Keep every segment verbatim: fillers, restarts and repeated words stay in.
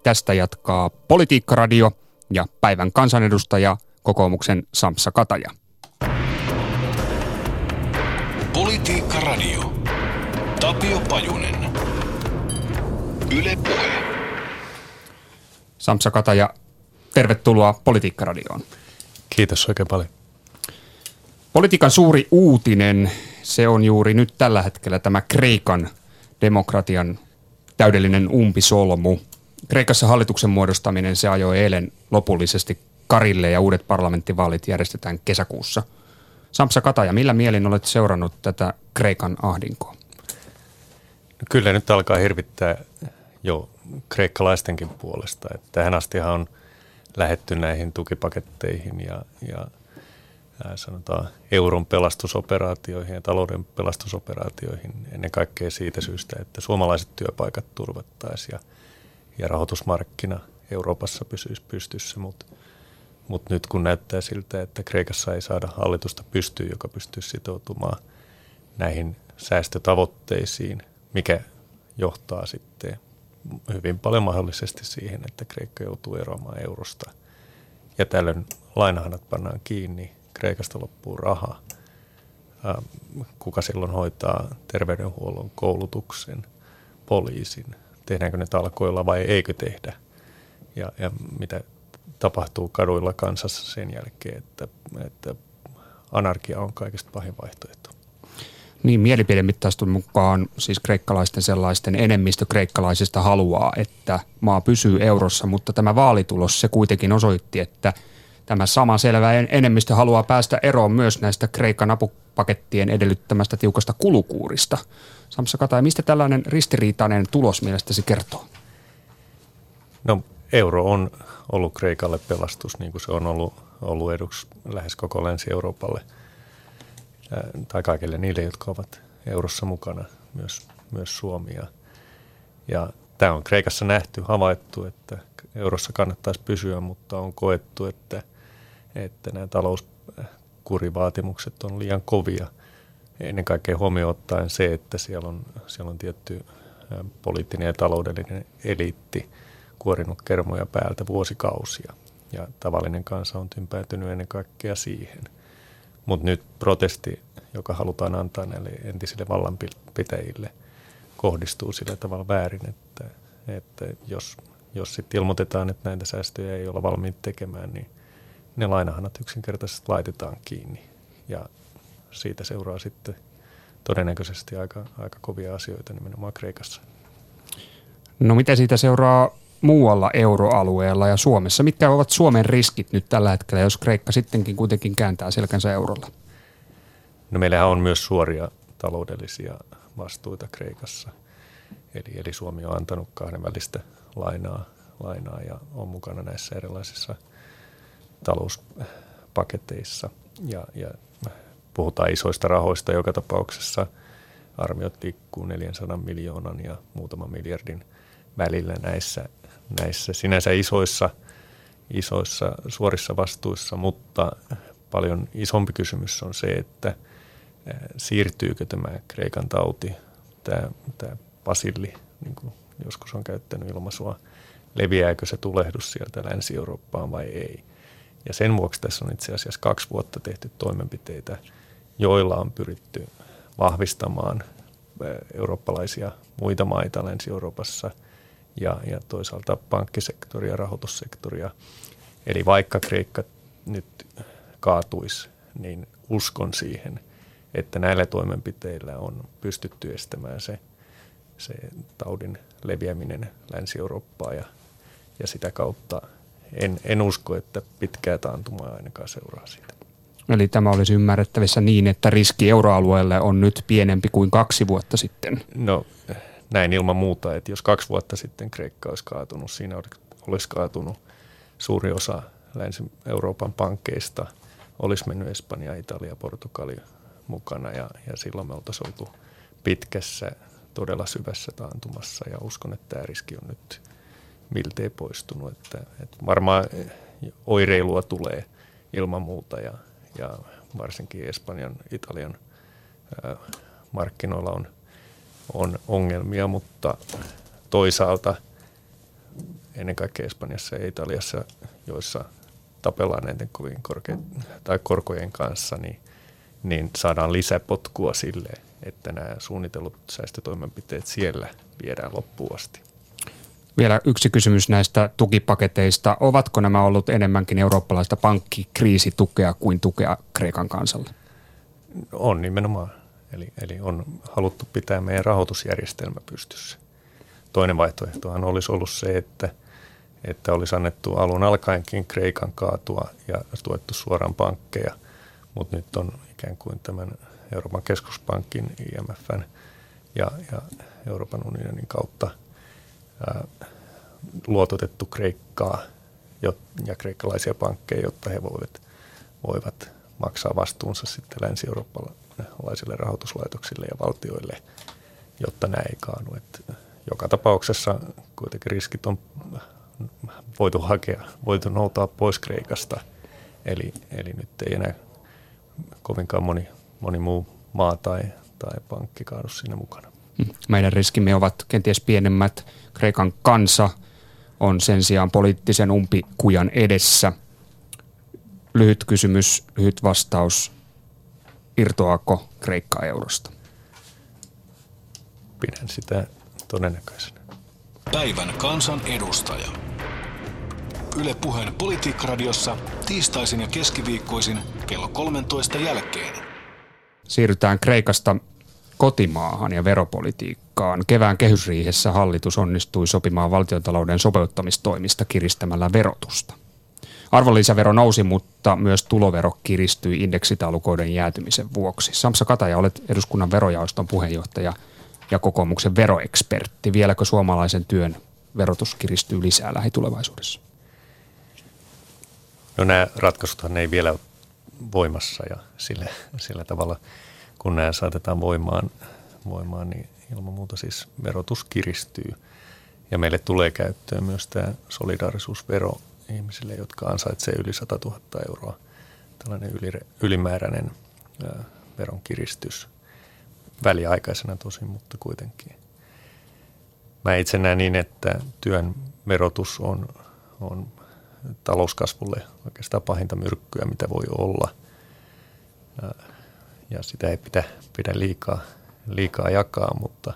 Tästä jatkaa Politiikka-radio ja päivän kansanedustaja kokoomuksen Sampsa Kataja. Politiikka-radio. Tapio Pajunen. Yle Puhe. Sampsa Kataja, tervetuloa Politiikka-radioon. Kiitos oikein paljon. Politiikan suuri uutinen, se on juuri nyt tällä hetkellä tämä Kreikan demokratian täydellinen umpisolmu. Kreikassa hallituksen muodostaminen, se ajoi eilen lopullisesti karille ja uudet parlamenttivaalit järjestetään kesäkuussa. Sampsa Kataja, millä mielin olet seurannut tätä Kreikan ahdinkoa? No kyllä nyt alkaa hirvittää jo kreikkalaistenkin puolesta. Että tähän astihan on lähdetty näihin tukipaketteihin ja, ja ää, sanotaan euron pelastusoperaatioihin ja talouden pelastusoperaatioihin ennen kaikkea siitä syystä, että suomalaiset työpaikat turvattaisiin ja, ja rahoitusmarkkina Euroopassa pysyisi pystyssä, mutta mut nyt kun näyttää siltä, että Kreikassa ei saada hallitusta pystyyn, joka pystyisi sitoutumaan näihin säästötavoitteisiin, mikä johtaa sitten hyvin paljon mahdollisesti siihen, että Kreikka joutuu eroamaan eurosta. Ja tällöin lainahanat pannaan kiinni, Kreikasta loppuu raha. Kuka silloin hoitaa terveydenhuollon, koulutuksen, poliisin? Tehdäänkö ne talkoilla vai eikö tehdä? Ja, ja mitä tapahtuu kaduilla kansassa sen jälkeen, että, että anarkia on kaikista pahin vaihtoehto. Niin, mielipidemittaistun mukaan siis kreikkalaisten sellaisten enemmistö kreikkalaisista haluaa, että maa pysyy eurossa, mutta tämä vaalitulos se kuitenkin osoitti, että tämä sama selvä enemmistö haluaa päästä eroon myös näistä Kreikan apupakettien edellyttämästä tiukasta kulukuurista. Sampsa Kataja, mistä tällainen ristiriitainen tulos mielestäsi kertoo? No euro on ollut Kreikalle pelastus, niin kuin se on ollut, ollut eduksi lähes koko Länsi-Euroopalle. Tai kaikille niille, jotka ovat eurossa mukana, myös, myös Suomi. Ja, ja tämä on Kreikassa nähty, havaittu, että eurossa kannattaisi pysyä, mutta on koettu, että, että nämä talouskurivaatimukset on liian kovia. Ennen kaikkea huomioon ottaen se, että siellä on, siellä on tietty poliittinen ja taloudellinen eliitti kuorinut kermoja päältä vuosikausia. Ja tavallinen kansa on tympäätynyt ennen kaikkea siihen. Mutta nyt protesti, joka halutaan antaa näille entisille vallanpitäjille, kohdistuu sillä tavalla väärin, että, että jos, jos sitten ilmoitetaan, että näitä säästöjä ei olla valmiit tekemään, niin ne lainahanat yksinkertaisesti laitetaan kiinni. Ja siitä seuraa sitten todennäköisesti aika, aika kovia asioita nimenomaan Kreikassa. No mitä siitä seuraa muualla euroalueella ja Suomessa? Mitkä ovat Suomen riskit nyt tällä hetkellä, jos Kreikka sittenkin kuitenkin kääntää selkänsä eurolla? No meillähän on myös suoria taloudellisia vastuita Kreikassa. Eli, eli Suomi on antanut kahdenvälistä lainaa, lainaa ja on mukana näissä erilaisissa talouspaketeissa. Ja, ja puhutaan isoista rahoista joka tapauksessa. Arviot liikkuu neljänsadan miljoonan ja muutaman miljardin välillä näissä näissä sinänsä isoissa, isoissa suorissa vastuissa, mutta paljon isompi kysymys on se, että siirtyykö tämä Kreikan tauti, tämä, tämä basilli, niin kuin joskus on käyttänyt ilmaisua, leviääkö se tulehdus sieltä Länsi-Eurooppaan vai ei. Ja sen vuoksi tässä on itse asiassa kaksi vuotta tehty toimenpiteitä, joilla on pyritty vahvistamaan eurooppalaisia muita maita Länsi-Euroopassa, Ja, ja toisaalta pankkisektoria, rahoitussektoria. Eli vaikka Kreikka nyt kaatuisi, niin uskon siihen, että näillä toimenpiteillä on pystytty estämään se, se taudin leviäminen Länsi-Eurooppaan. Ja, ja sitä kautta en, en usko, että pitkää taantumaa ainakaan seuraa siitä. Eli tämä olisi ymmärrettävissä niin, että riski euroalueelle on nyt pienempi kuin kaksi vuotta sitten? No näin ilman muuta, että jos kaksi vuotta sitten Kreikka olisi kaatunut, siinä olisi kaatunut suuri osa Länsi-Euroopan pankkeista, olisi mennyt Espanja, Italia, Portugali mukana ja, ja silloin me oltaisiin oltu pitkässä, todella syvässä taantumassa ja uskon, että tämä riski on nyt miltei poistunut. Että, että varmaan oireilua tulee ilman muuta ja, ja varsinkin Espanjan, Italian ää, markkinoilla on on ongelmia, mutta toisaalta ennen kaikkea Espanjassa ja Italiassa, joissa tapellaan näiden kovin korke- tai korkojen kanssa, niin, niin saadaan lisäpotkua sille, että nämä suunnitellut säästötoimenpiteet siellä viedään loppuun asti. Vielä yksi kysymys näistä tukipaketeista. Ovatko nämä ollut enemmänkin eurooppalaista pankkikriisitukea kuin tukea Kreikan kansalle? On nimenomaan. Eli, eli on haluttu pitää meidän rahoitusjärjestelmä pystyssä. Toinen vaihtoehtohan olisi ollut se, että, että olisi annettu alun alkaenkin Kreikan kaatua ja tuettu suoraan pankkeja, mutta nyt on ikään kuin tämän Euroopan keskuspankin, I M F:n ja, ja Euroopan unionin kautta ää, luototettu Kreikkaa ja kreikkalaisia pankkeja, jotta he voivat, voivat maksaa vastuunsa sitten länsi-eurooppalaisille rahoituslaitoksille ja valtioille, jotta nämä ei kaadu. Et joka tapauksessa kuitenkin riskit on voitu hakea, voitu noutaa pois Kreikasta, eli, eli nyt ei enää kovinkaan moni, moni muu maa tai, tai pankki kaadu siinä mukana. Meidän riskimme ovat kenties pienemmät. Kreikan kansa on sen sijaan poliittisen umpikujan edessä. Lyhyt kysymys, lyhyt vastaus. Irtoaako Kreikka eurosta? Pidän sitä todennäköisenä. Päivän kansan edustaja. Yle Puheen Politiikka-radiossa tiistaisin ja keskiviikkoisin kello kolmentoista jälkeen. Siirrytään Kreikasta kotimaahan ja veropolitiikkaan. Kevään kehysriihessä hallitus onnistui sopimaan valtiontalouden sopeuttamistoimista kiristämällä verotusta. Arvonlisävero nousi, mutta myös tulovero kiristyi indeksitaulukoiden jäätymisen vuoksi. Sampsa Kataja, olet eduskunnan verojaoston puheenjohtaja ja kokoomuksen veroekspertti. Vieläkö suomalaisen työn verotus kiristyy lisää lähitulevaisuudessa? No nämä ratkaisuthan ei vielä ole voimassa ja sillä, sillä tavalla, kun nämä saatetaan voimaan, voimaan, niin ilman muuta siis verotus kiristyy. Ja meille tulee käyttöön myös tämä solidaarisuusvero ihmisille, jotka ansaitsee yli sata tuhatta euroa. Tällainen ylimääräinen ää, veronkiristys. Väliaikaisena tosin, mutta kuitenkin. Mä itse näen niin, että työn verotus on, on talouskasvulle oikeastaan pahinta myrkkyä, mitä voi olla. Ja sitä ei pidä, pidä liikaa, liikaa jakaa, mutta,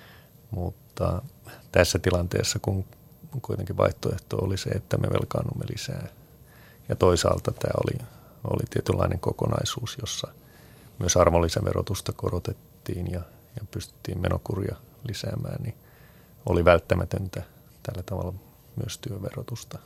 mutta tässä tilanteessa, kun kuitenkin vaihtoehto oli se, että me velkaannumme lisää. Ja toisaalta tämä oli, oli tietynlainen kokonaisuus, jossa myös arvonlisäverotusta korotettiin ja, ja pystyttiin menokuria lisäämään, niin oli välttämätöntä tällä tavalla myös työverotusta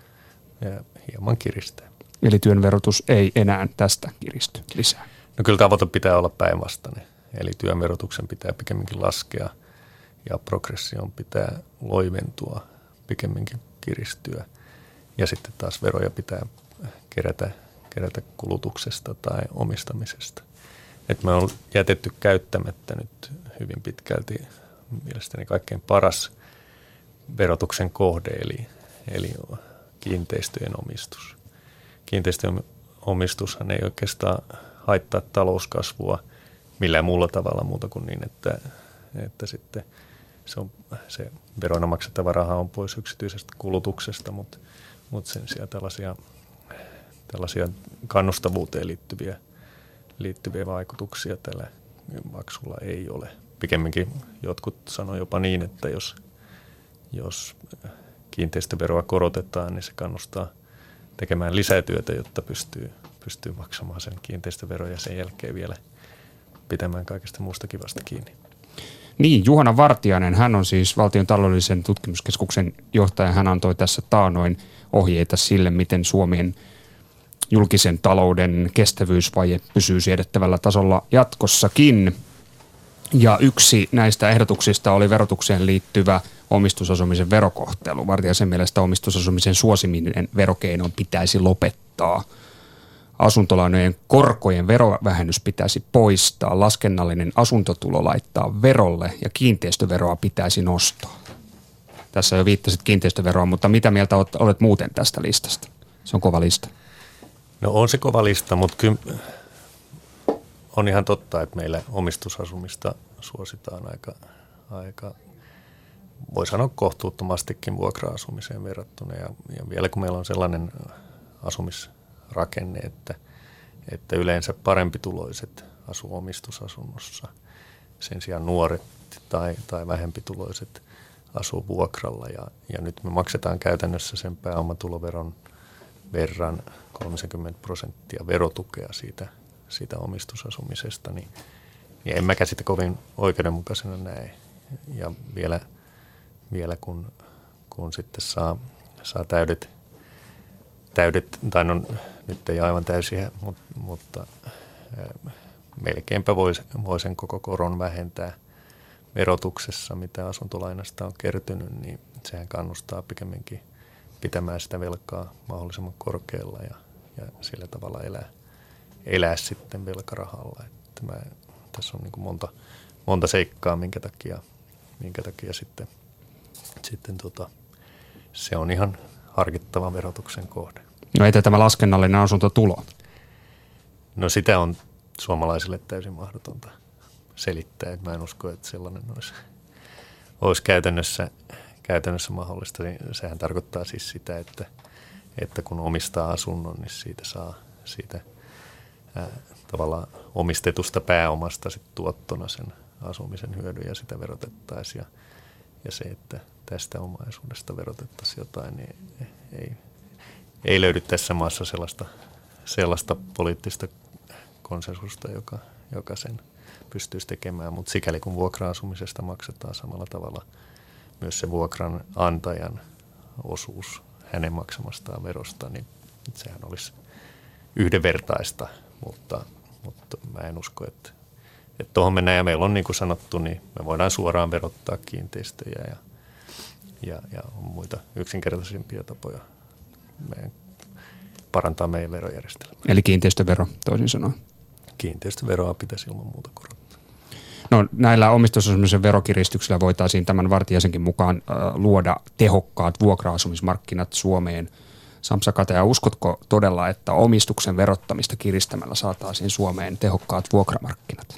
ja hieman kiristää. Eli työn verotus ei enää tästä kiristy lisää? No kyllä tavoite pitää olla päinvastainen. Eli työn verotuksen pitää pikemminkin laskea ja progression pitää loiventua, pikemminkin kiristyä. Ja sitten taas veroja pitää kerätä, kerätä kulutuksesta tai omistamisesta. Et me on jätetty käyttämättä nyt hyvin pitkälti mielestäni kaikkein paras verotuksen kohde, eli, eli kiinteistöjen omistus. Kiinteistöjen omistushan ei oikeastaan haittaa talouskasvua millään muulla tavalla muuta kuin niin, että, että sitten se, on, se verona maksettava raha on pois yksityisestä kulutuksesta, mutta, mutta sen sijaan tällaisia, tällaisia kannustavuuteen liittyviä, liittyviä vaikutuksia tällä maksulla ei ole. Pikemminkin jotkut sanoo jopa niin, että jos, jos kiinteistöveroa korotetaan, niin se kannustaa tekemään lisätyötä, jotta pystyy, pystyy maksamaan sen kiinteistöveron ja sen jälkeen vielä pitämään kaikesta muusta kivasta kiinni. Niin, Juhana Vartiainen, hän on siis Valtion taloudellisen tutkimuskeskuksen johtaja. Hän antoi tässä taanoin ohjeita sille, miten Suomen julkisen talouden kestävyysvaje pysyy siedettävällä tasolla jatkossakin. Ja yksi näistä ehdotuksista oli verotukseen liittyvä omistusasumisen verokohtelu. Vartiaisen mielestä omistusasumisen suosiminen verokeinon pitäisi lopettaa. Asuntolainojen korkojen verovähennys pitäisi poistaa, laskennallinen asuntotulo laittaa verolle ja kiinteistöveroa pitäisi nostaa. Tässä jo viittasit kiinteistöveroa, mutta mitä mieltä olet, olet muuten tästä listasta? Se on kova lista. No on se kova lista, mutta kyllä on ihan totta, että meillä omistusasumista suositaan aika, aika voi sanoa kohtuuttomastikin vuokra-asumiseen verrattuna. Ja, ja vielä kun meillä on sellainen asumisrakenne, että, että yleensä parempituloiset asuu omistusasunnossa, sen sijaan nuoret tai, tai vähempituloiset asuu vuokralla. Ja, ja nyt me maksetaan käytännössä sen pääomatuloveron verran kolmekymmentä prosenttia verotukea siitä, siitä omistusasumisesta, niin, niin en mäkään sitä kovin oikeudenmukaisena näe. Ja vielä, vielä kun, kun sitten saa, saa täydet, täydet, tai no nyt ei aivan täysiä, mutta, mutta ää, melkeinpä voi, voi sen koko koron vähentää verotuksessa, mitä asuntolainasta on kertynyt, niin sehän kannustaa pikemminkin pitämään sitä velkaa mahdollisimman korkealla ja, ja sillä tavalla elää, elää sitten velkarahalla. Että mä, tässä on niin kuin monta, monta seikkaa, minkä takia, minkä takia sitten, sitten tota, se on ihan harkittava verotuksen kohde. No entä tämä laskennallinen asuntotulo? No sitä on suomalaisille täysin mahdotonta selittää. Että mä en usko, että sellainen olisi, olisi käytännössä, käytännössä mahdollista. Niin sehän tarkoittaa siis sitä, että, että kun omistaa asunnon, niin siitä saa siitä ää, tavallaan omistetusta pääomasta sit tuottona sen asumisen hyödyn ja sitä verotettaisiin. Ja, ja se, että tästä omaisuudesta verotettaisiin jotain, niin ei, ei löydy tässä maassa sellaista, sellaista poliittista konsensusta, joka, joka sen pystyisi tekemään, mutta sikäli kun vuokra-asumisesta maksetaan samalla tavalla myös se vuokranantajan osuus hänen maksamastaan verosta, niin sehän olisi yhdenvertaista, mutta, mutta mä en usko, että, että tuohon mennään. Ja meillä on niin kuin sanottu, niin me voidaan suoraan verottaa kiinteistöjä ja, ja, ja on muita yksinkertaisimpia tapoja meidän parantaa meidän verojärjestelmää. Eli kiinteistövero toisin sanoen. Kiinteistöveroa pitäisi ilman muuta korottaa. No näillä omistusasumisen verokiristyksillä voitaisiin tämän Vartiaisenkin mukaan äh, luoda tehokkaat vuokra-asumismarkkinat Suomeen. Sampsa Kataja, uskotko todella, että omistuksen verottamista kiristämällä saataisiin Suomeen tehokkaat vuokramarkkinat?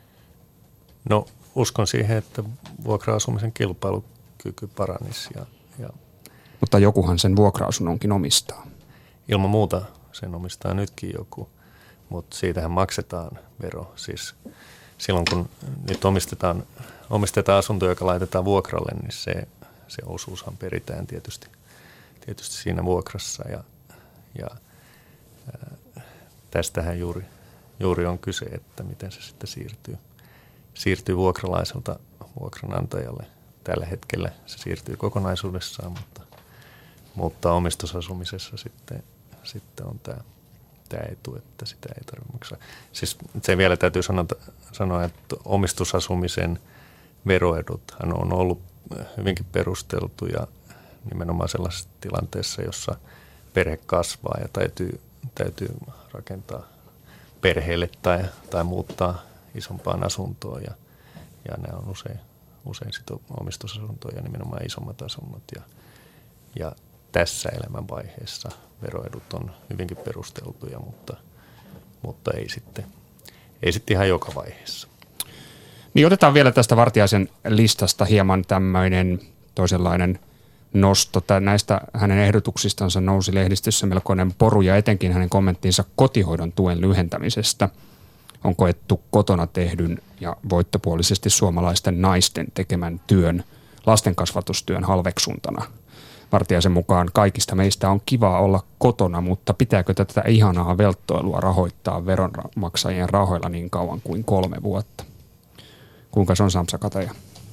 No uskon siihen, että vuokra-asumisen kilpailukyky paranisi. Ja, ja Mutta jokuhan sen vuokra-asunnonkin omistaa. Ilman muuta sen omistaa nytkin joku, mutta siitähän maksetaan vero. Siis silloin kun nyt omistetaan, omistetaan asunto, joka laitetaan vuokralle, niin se, se osuushan peritään tietysti, tietysti siinä vuokrassa. Ja, ja ää, tästähän juuri, juuri on kyse, että miten se sitten siirtyy, siirtyy vuokralaiselta vuokranantajalle. Tällä hetkellä se siirtyy kokonaisuudessaan, mutta, mutta omistusasumisessa sitten, sitten on tämä. Tämä etu, että sitä ei tarvitse maksaa. Siis se vielä täytyy sanota, sanoa, että omistusasumisen veroeduthan on ollut hyvinkin perusteltuja nimenomaan sellaisessa tilanteessa, jossa perhe kasvaa ja täytyy, täytyy rakentaa perheelle tai, tai muuttaa isompaan asuntoon. Ja, ja nämä on usein, usein sit omistusasuntoja, nimenomaan isommat asunnot. Ja, ja tässä elämänvaiheessa veroedut on hyvinkin perusteltuja, mutta, mutta ei, sitten, ei sitten ihan joka vaiheessa. Niin otetaan vielä tästä Vartiaisen listasta hieman tämmöinen toisenlainen nosto. Näistä hänen ehdotuksistansa nousi lehdistössä melkoinen poru ja etenkin hänen kommenttinsa kotihoidon tuen lyhentämisestä on koettu kotona tehdyn ja voittopuolisesti suomalaisten naisten tekemän työn, lastenkasvatustyön halveksuntana. Vartiaisen mukaan kaikista meistä on kiva olla kotona, mutta pitääkö tätä ihanaa velttoilua rahoittaa veronmaksajien rahoilla niin kauan kuin kolme vuotta? Kuinka se on, Sampsa Kataja?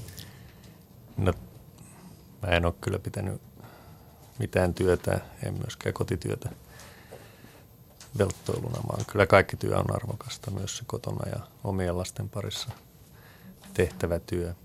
No, mä en ole kyllä pitänyt mitään työtä, en myöskään kotityötä velttoiluna, vaan kyllä kaikki työ on arvokasta, myös se kotona ja omien lasten parissa tehtävä työ.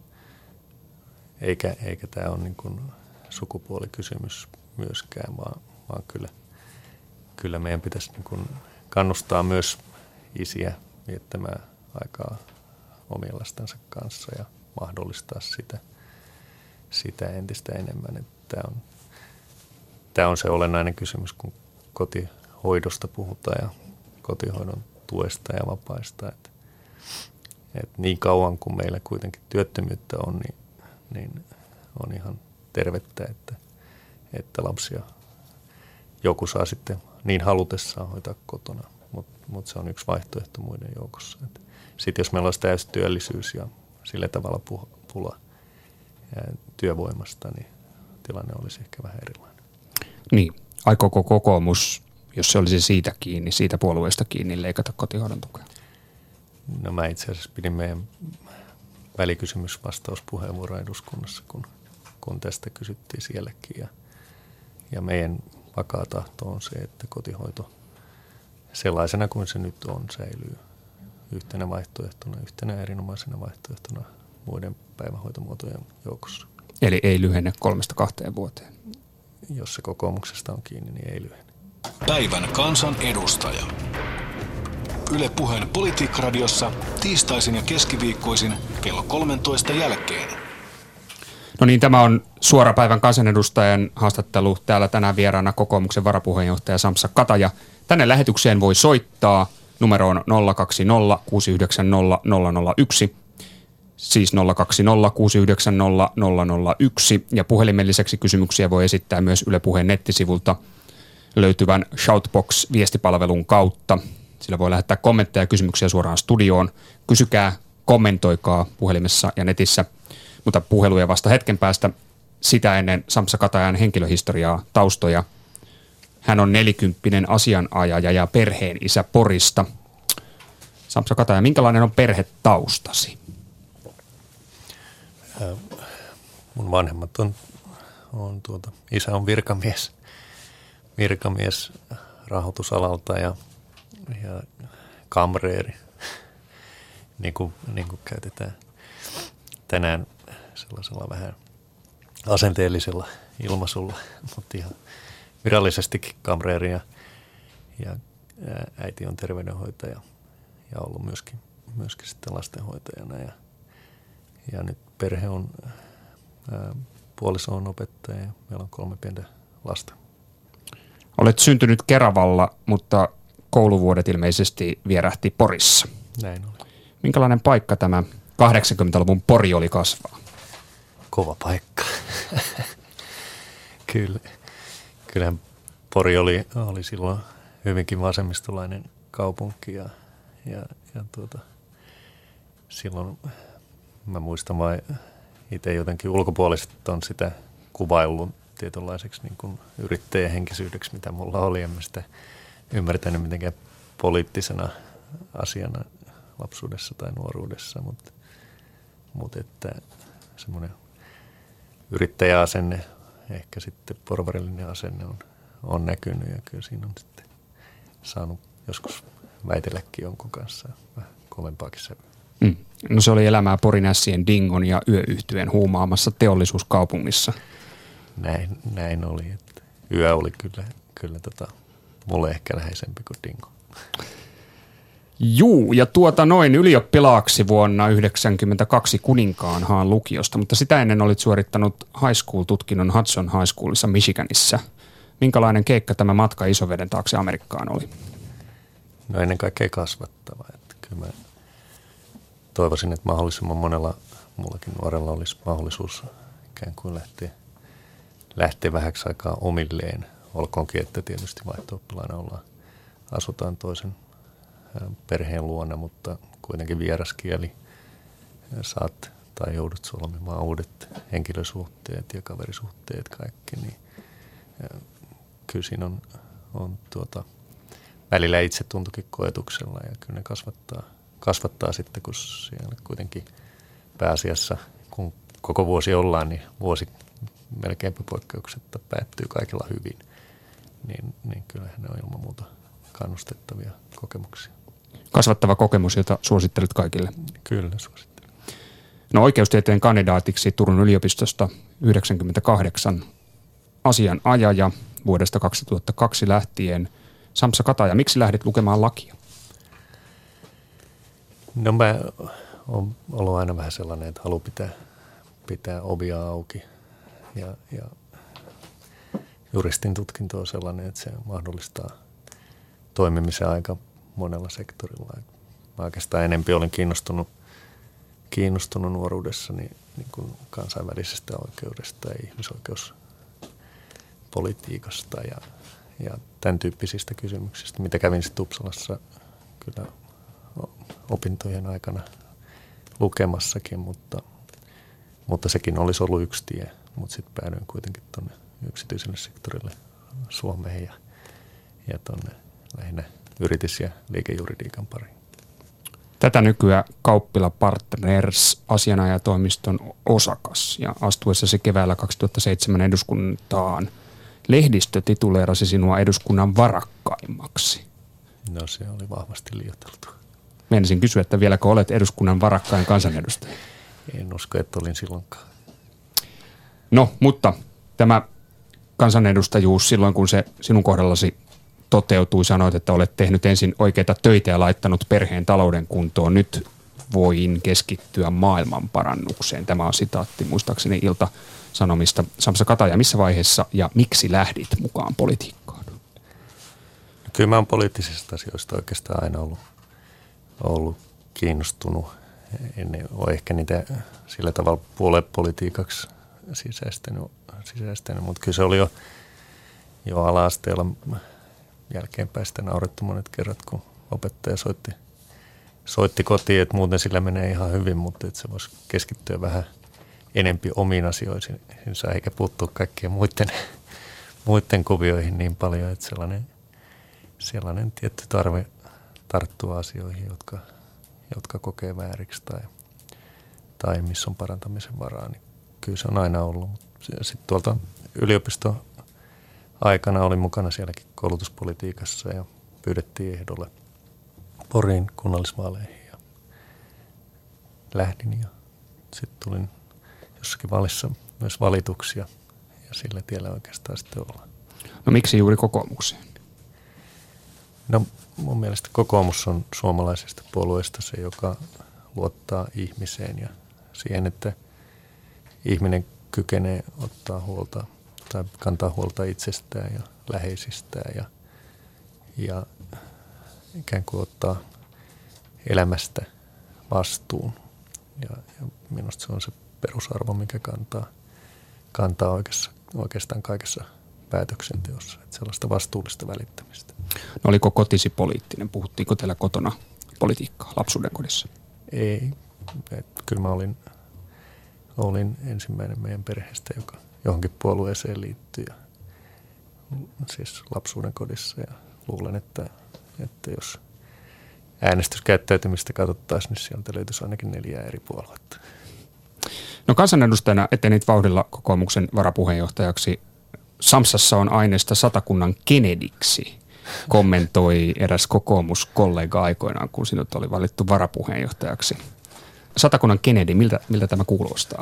Eikä, eikä tämä ole niin kuin sukupuolikysymys myöskään, vaan, vaan kyllä, kyllä meidän pitäisi niin kuin kannustaa myös isiä viettämään aikaa omien lastensa kanssa ja mahdollistaa sitä, sitä entistä enemmän. Tämä on, tämä on se olennainen kysymys, kun kotihoidosta puhutaan ja kotihoidon tuesta ja vapaista. Että, että niin kauan kuin meillä kuitenkin työttömyyttä on, niin, niin on ihan tervettä, että, että lapsia joku saa sitten niin halutessaan hoitaa kotona, mutta mut se on yksi vaihtoehto muiden joukossa. Sitten jos meillä olisi täystyöllisyys ja sillä tavalla pula työvoimasta, niin tilanne olisi ehkä vähän erilainen. Niin, aikooko kokoomus, jos se olisi siitä kiinni, siitä puolueesta kiinni, leikata kotihoidon tukea? No mä itse asiassa pidin meidän välikysymysvastauspuheenvuoroa eduskunnassa, kun, kun tästä kysyttiin sielläkin. Ja, ja meidän vakaa tahto on se, että kotihoito sellaisena kuin se nyt on säilyy yhtenä vaihtoehtona, yhtenä erinomaisena vaihtoehtona muiden päivähoitomuotojen joukossa. Eli ei lyhenne kolmesta kahteen vuoteen? Jos se kokoomuksesta on kiinni, niin ei lyhenne. Päivän kansan edustaja. Yle Puheen Politiikka-radiossa tiistaisin ja keskiviikkoisin kello kolmentoista jälkeen. No niin, tämä on suora päivän kansanedustajan haastattelu. Täällä tänään vieraana kokoomuksen varapuheenjohtaja Sampsa Kataja. Tänne lähetykseen voi soittaa numeroon nolla kaksi nolla kuusi yhdeksän nolla nolla nolla yksi, siis nolla kaksi nolla kuusi yhdeksän nolla nolla nolla yksi. Ja puhelimen lisäksi kysymyksiä voi esittää myös Yle Puheen nettisivulta löytyvän Shoutbox-viestipalvelun kautta. Sillä voi lähettää kommentteja ja kysymyksiä suoraan studioon. Kysykää, kommentoikaa puhelimessa ja netissä, mutta puheluja vasta hetken päästä. Sitä ennen Sampsa Katajan henkilöhistoriaa, taustoja. Hän on nelikymppinen asianajaja ja perheen isä Porista. Sampsa Kataja, minkälainen on perhetaustasi? Mun vanhemmat on, on tuota, isä on virkamies, virkamies rahoitusalalta ja, ja kamreeri, niin kuin, niin kuin käytetään tänään sellaisella vähän asenteellisella ilmaisulla, mutta ihan virallisestikin kamreeri ja, ja äiti on terveydenhoitaja ja ollut myöskin, myöskin sitten lastenhoitajana ja, ja nyt perhe on, ää, puoliso on opettaja ja meillä on kolme pientä lasta. Olet syntynyt Keravalla, mutta kouluvuodet ilmeisesti vierähti Porissa. Näin oli. Minkälainen paikka tämä kahdeksankymmentäluvun Pori oli kasvaa? Kova paikka. Kyllä. Kyllähän Pori oli, oli silloin hyvinkin vasemmistolainen kaupunki ja, ja, ja tuota, silloin mä muistan vain itse jotenkin ulkopuolisesti on sitä kuvaillut tietynlaiseksi niin kuin yrittäjähenkisyydeksi, mitä mulla oli. En mä sitä ymmärtänyt mitenkään poliittisena asiana lapsuudessa tai nuoruudessa, mutta, mutta että semmoinen yrittäjäasenne, ehkä sitten porvarillinen asenne on, on näkynyt ja kyllä siinä on sitten saanut joskus väitelläkin jonkun kanssa vähän kovempaakin sävyä. Mm. No se oli elämää Porinässien, Dingon ja yöyhtyeen huumaamassa teollisuuskaupungissa. Näin, näin oli, että yö oli kyllä, kyllä tota, mulle ehkä läheisempi kuin Dingo. Juu, ja tuota noin ylioppilaaksi vuonna yhdeksänkymmentäkaksi Kuninkaanhaan lukiosta, mutta sitä ennen olit suorittanut high school-tutkinnon Hudson High Schoolissa Michiganissa. Minkälainen keikka tämä matka isoveden taakse Amerikkaan oli? No ennen kaikkea kasvattava. Että kyllä mä toivoisin, että mahdollisimman monella mullakin nuorella olisi mahdollisuus ikään kuin lähteä, lähteä vähäksi aikaa omilleen. Olkoonkin, että tietysti vaihto-oppilaina ollaan, asutaan toisen perheen luona, mutta kuitenkin vieraskieli. Saat tai joudut solmimaan uudet henkilösuhteet ja kaverisuhteet kaikki, niin kyllä siinä on, on tuota, välillä itsetuntokin koetuksella ja kyllä ne kasvattaa, kasvattaa sitten, kun siellä kuitenkin pääasiassa, kun koko vuosi ollaan, niin vuosi melkeinpä poikkeuksetta päättyy kaikilla hyvin, niin, niin kyllähän ne on ilman muuta kannustettavia kokemuksia. Kasvattava kokemus, jota suosittelet kaikille. Kyllä, suosittelen. No oikeustieteen kandidaatiksi Turun yliopistosta yhdeksänkymmentäkahdeksan asianajaja vuodesta kaksituhattakaksi lähtien. Sampsa Kataja, miksi lähdit lukemaan lakia? No mä oon ollut aina vähän sellainen, että haluan pitää, pitää ovia auki ja, ja juristin tutkinto on sellainen, että se mahdollistaa toimimisen aika monella sektorilla. Mä oikeastaan enempi olin kiinnostunut, kiinnostunut nuoruudessani niin kuin kansainvälisestä oikeudesta ja ihmisoikeuspolitiikasta ja, ja tämän tyyppisistä kysymyksistä, mitä kävin sitten Uppsalassa kyllä opintojen aikana lukemassakin, mutta, mutta sekin olisi ollut yksi tie, mutta sitten päädyin kuitenkin tuonne yksityiselle sektorille Suomeen ja, ja tuonne lähinnä yritys- ja liikejuridiikan pariin. Tätä nykyään Kauppila Partners asianajatoimiston osakas ja astuessa se keväällä kaksituhattaseitsemän eduskuntaan lehdistö tituleerasi sinua eduskunnan varakkaimmaksi. No se oli vahvasti liioiteltu. Meinasin kysyä, että vieläkö olet eduskunnan varakkain kansanedustaja? En usko, että olin silloinkaan. No, mutta tämä kansanedustajuus silloin, kun se sinun kohdallasi toteutui, sanoit, että olet tehnyt ensin oikeita töitä ja laittanut perheen talouden kuntoon. Nyt voin keskittyä maailman parannukseen. Tämä on sitaatti muistaakseni Ilta-Sanomista. Sampsa Kataja, missä vaiheessa ja miksi lähdit mukaan politiikkaan? No, kyllä mä oon poliittisista asioista oikeastaan aina ollut, ollut kiinnostunut. En ole ehkä niitä sillä tavalla puoluepolitiikaksi sisäistänyt, sisäistänyt, mutta kyllä se oli jo, jo ala-asteella jälkeenpäin sitä naurettu monet kerrat, kun opettaja soitti, soitti kotiin, että muuten sillä menee ihan hyvin, mutta että se voisi keskittyä vähän enempi omiin asioihinsa eikä puuttua kaikkien muiden, muiden kuvioihin niin paljon, että sellainen, sellainen tietty tarve tarttua asioihin, jotka, jotka kokee vääriksi tai, tai missä on parantamisen varaa, niin kyllä se on aina ollut. Sitten tuolta yliopiston aikana olin mukana sielläkin koulutuspolitiikassa ja pyydettiin ehdolle Poriin kunnallisvaaleihin ja lähdin ja sitten tulin jossakin vaalissa myös valituksi ja, ja sillä tiellä oikeastaan sitten ollaan. No miksi juuri kokoomukseen? No mun mielestä kokoomus on suomalaisesta puolueesta se, joka luottaa ihmiseen ja siihen, että ihminen kykenee ottaa huolta tai kantaa huolta itsestään ja läheisistään ja, ja ikään kuin ottaa elämästä vastuun. Ja, ja minusta se on se perusarvo, mikä kantaa, kantaa oikeassa, oikeastaan kaikessa päätöksenteossa, että sellaista vastuullista välittämistä. No oliko kotisi poliittinen? Puhuttiinko teillä kotona politiikkaa lapsuuden kodissa? Ei. Et kyllä mä olin, olin ensimmäinen meidän perheestä, joka johonkin puolueeseen liittyy. Ja, siis lapsuuden kodissa ja luulen, että, että jos äänestyskäyttäytymistä katsottaisiin, niin sieltä löytyisi ainakin neljää eri puoluetta. No kansanedustajana etenit vauhdilla kokoomuksen varapuheenjohtajaksi. Samsassa on aineesta Satakunnan Kennedyksi, kommentoi eräs kokoomuskollega aikoinaan, kun sinut oli valittu varapuheenjohtajaksi. Satakunnan Kennedy, miltä, miltä tämä kuulostaa?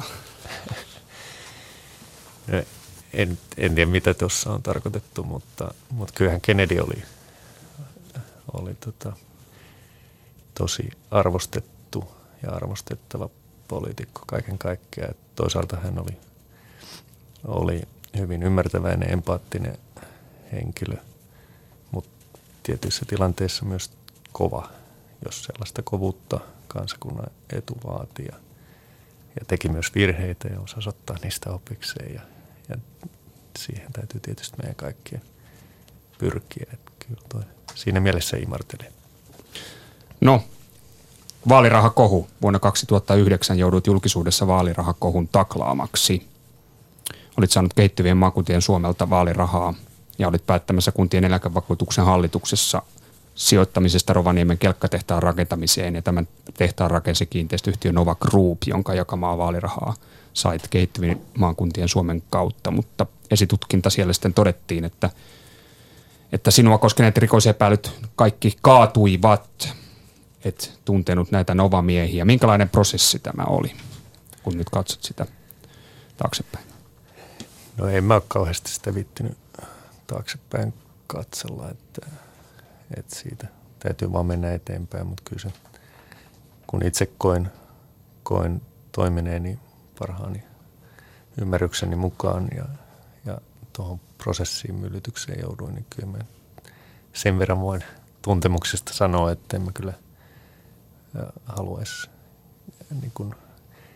En, en tiedä, mitä tuossa on tarkoitettu, mutta, mutta kyllähän Kennedy oli, oli tota, tosi arvostettu ja arvostettava poliitikko kaiken kaikkiaan. Toisaalta hän oli, oli hyvin ymmärtäväinen, empaattinen henkilö, mutta tietyissä tilanteissa myös kova, jos sellaista kovuutta kansakunnan etu vaatii. Ja, ja teki myös virheitä ja osasi ottaa niistä opikseen ja, ja siihen täytyy tietysti meidän kaikkien pyrkiä. Että kyllä toi siinä mielessä imartelee. No, vaalirahakohu. Vuonna kaksituhattayhdeksän joudut julkisuudessa vaalirahakohun taklaamaksi. Olit saanut kehittyvien maakuntien Suomelta vaalirahaa ja olit päättämässä kuntien eläkevakuutuksen hallituksessa sijoittamisesta Rovaniemen kelkkatehtaan rakentamiseen, ja tämän tehtaan rakensi kiinteistöyhtiö Nova Group, jonka jakamaa vaalirahaa sait kehittyvien maakuntien Suomen kautta, mutta esitutkinta siellä sitten todettiin, että, että sinua koskeneet rikosepäilyt kaikki kaatuivat, et tuntenut näitä Nova-miehiä. Minkälainen prosessi tämä oli, kun nyt katsot sitä taaksepäin? No en mä ole kauheasti sitä viittinyt taaksepäin katsella, että, että siitä täytyy vaan mennä eteenpäin, mutta kyllä se, kun itse koin, koin toimineeni parhaani ymmärrykseni mukaan ja, ja tuohon prosessiin myllytykseen jouduin, niin kyllä mä sen verran voin tuntemuksesta sanoa, että en mä kyllä haluaisi niin kuin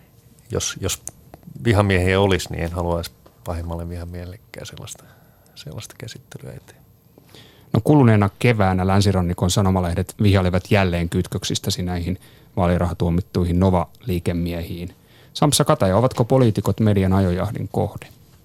jos, jos vihamiehiä olisi, niin en haluaisi pahimmalle vihamiehellekään sellaista, sellaista käsittelyä eteen. No kuluneena keväänä Länsirannikon sanomalehdet vihjailivat jälleen kytköksistäsi näihin vaalirahatuomittuihin Nova-liikemiehiin. Sampsa Kataja, ovatko poliitikot median ajojahdin kohde?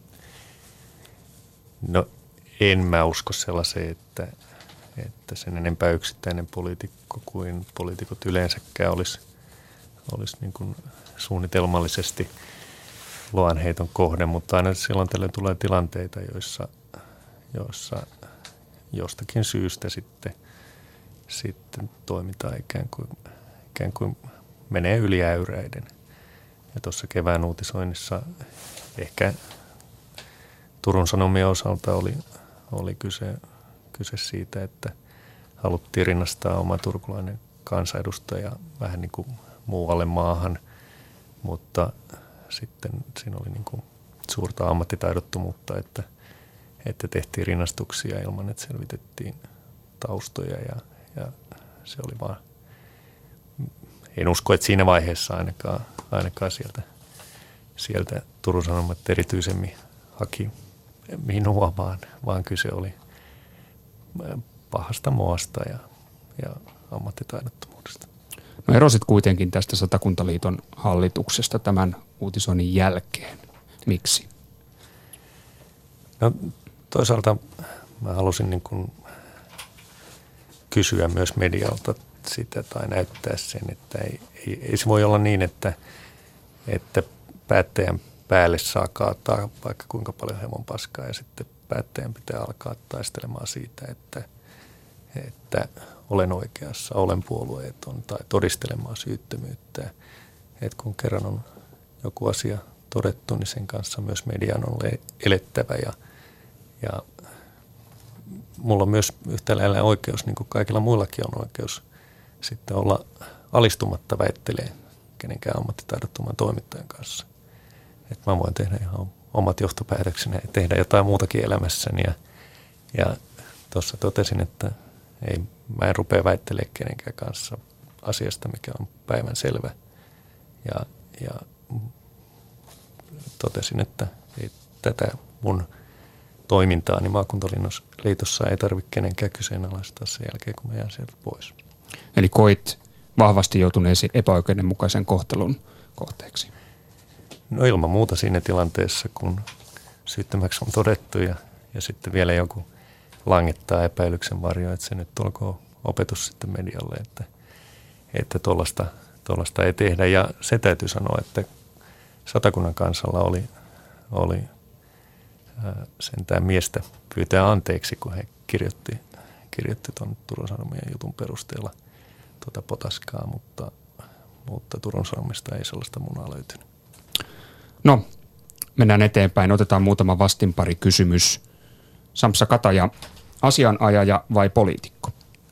No en mä usko sellaiseen, että, että sen enempää yksittäinen poliitikko kuin poliitikot yleensäkään olisi, olisi niin kuin suunnitelmallisesti loanheiton kohde, mutta aina silloin tällöin tulee tilanteita, joissa, joissa jostakin syystä sitten, sitten toimitaan ikään kuin, ikään kuin menee yli äyräiden. Ja tuossa kevään uutisoinnissa ehkä Turun Sanomien osalta oli, oli kyse, kyse siitä, että haluttiin rinnastaa oma turkulainen kansanedustaja vähän niin kuin muualle maahan, mutta sitten siinä oli niin kuin suurta ammattitaidottomuutta, että, että tehtiin rinnastuksia ilman, että selvitettiin taustoja ja, ja se oli vaan, en usko, että siinä vaiheessa ainakaan, ainakaan sieltä, sieltä Turun Sanomat erityisemmin haki minua, vaan, vaan kyse oli pahasta moasta ja, ja ammattitaidottomuudesta. No erosit kuitenkin tästä Satakuntaliiton hallituksesta tämän uutisoinnin jälkeen. Miksi? No toisaalta mä halusin niin kuin kysyä myös medialta sitä tai näyttää sen, että ei, ei, ei se voi olla niin, että, että päättäjän päälle saa kaataa vaikka kuinka paljon hevon paskaa ja sitten päättäjän pitää alkaa taistelemaan siitä, että, että olen oikeassa, olen puolueeton tai todistelemaan syyttömyyttä. Että kun kerran on joku asia todettu, niin sen kanssa myös median on elettävä ja, ja mulla on myös yhtä lailla oikeus, niin kuin kaikilla muillakin on oikeus sitten olla alistumatta väittelee kenenkään ammattitaidottoman toimittajan kanssa. Että mä voin tehdä ihan omat johtopäätökseni ja tehdä jotain muutakin elämässäni. Ja, ja tuossa totesin, että ei, mä en rupea väittelemään kenenkään kanssa asiasta, mikä on päivän selvä. Ja, ja totesin, että ei, tätä mun toimintaani maakuntaliitossa ei tarvitse kenenkään kyseenalaistaa sen jälkeen, kun mä jään sieltä pois. Eli koit vahvasti joutuneesi epäoikeudenmukaisen kohtelun kohteeksi? No ilman muuta siinä tilanteessa, kun syyttömäksi on todettu ja, ja sitten vielä joku langettaa epäilyksen varjoa, että se nyt olkoon opetus sitten medialle, että, että tuollaista, tuollaista ei tehdä. Ja se täytyy sanoa, että Satakunnan kansalla oli, oli ää, sentään miestä pyytää anteeksi, kun he kirjoitti, kirjoitti tuon Turun Sanomien jutun perusteella tuota potaskaa, mutta, mutta Turun Sanomista ei sellaista munaa löytynyt. No, mennään eteenpäin. Otetaan muutama vastinpari kysymys. Sampsa Kataja, asianajaja vai poliitikko?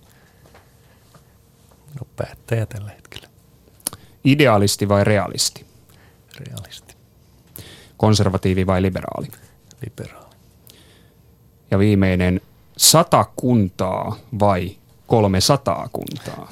No päättäjä tällä hetkellä. Idealisti vai realisti? Realisti. Konservatiivi vai liberaali? Liberaali. Ja viimeinen, sata kuntaa vai kolmesataa kuntaa?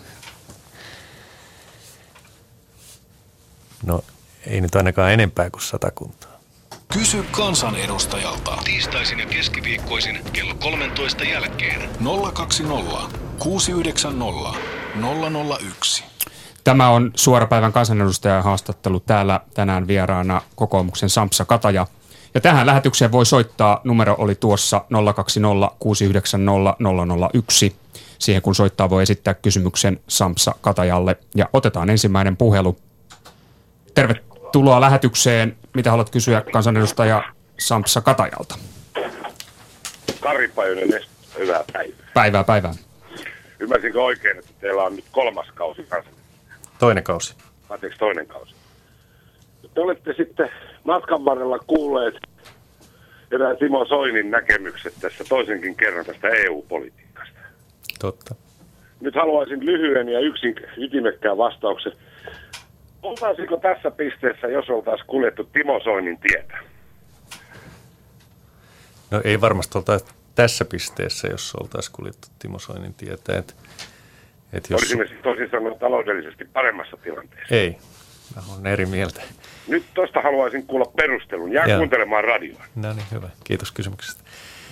No ei nyt ainakaan enempää kuin sata kuntaa. Kysy kansanedustajalta. Tiistaisin ja keskiviikkoisin kello kolmentoista jälkeen. nolla kaksikymmentä, kuusi yhdeksänkymmentä, nolla nolla yksi. Tämä on Suorapäivän kansanedustajan haastattelu. Täällä tänään vieraana kokoomuksen Sampsa Kataja. Ja tähän lähetykseen voi soittaa. Numero oli tuossa nolla kaksikymmentä, kuusi yhdeksänkymmentä, nolla nolla yksi. Siihen kun soittaa, voi esittää kysymyksen Sampsa Katajalle. Ja otetaan ensimmäinen puhelu. Tervetuloa lähetykseen. Mitä haluat kysyä kansanedustaja Sampsa Katajalta? Kari Pajunen, hyvää päivää. Päivää päivää. Ymmärsinkö oikein, että teillä on nyt kolmas kausi kanssa? Toinen kausi. Anteeksi, toinen kausi. Te olette sitten matkan varrella kuulleet erään Timo Soinin näkemykset tässä toisenkin kerran tästä E U-politiikasta. Totta. Nyt haluaisin lyhyen ja yksin ytimekkään vastauksen. Oltaisiko tässä pisteessä, jos oltaisiin kuljettu Timo Soinin tietä? No ei varmasti oltaisi tässä pisteessä, jos oltaisiin kuljettu Timo Soinin tietä. Et, et jos... Olisimme tosin sanoen taloudellisesti paremmassa tilanteessa. Ei, mä olen eri mieltä. Nyt tuosta haluaisin kuulla perustelun. Jää Joo. kuuntelemaan radioa. No niin, hyvä. Kiitos kysymyksestä.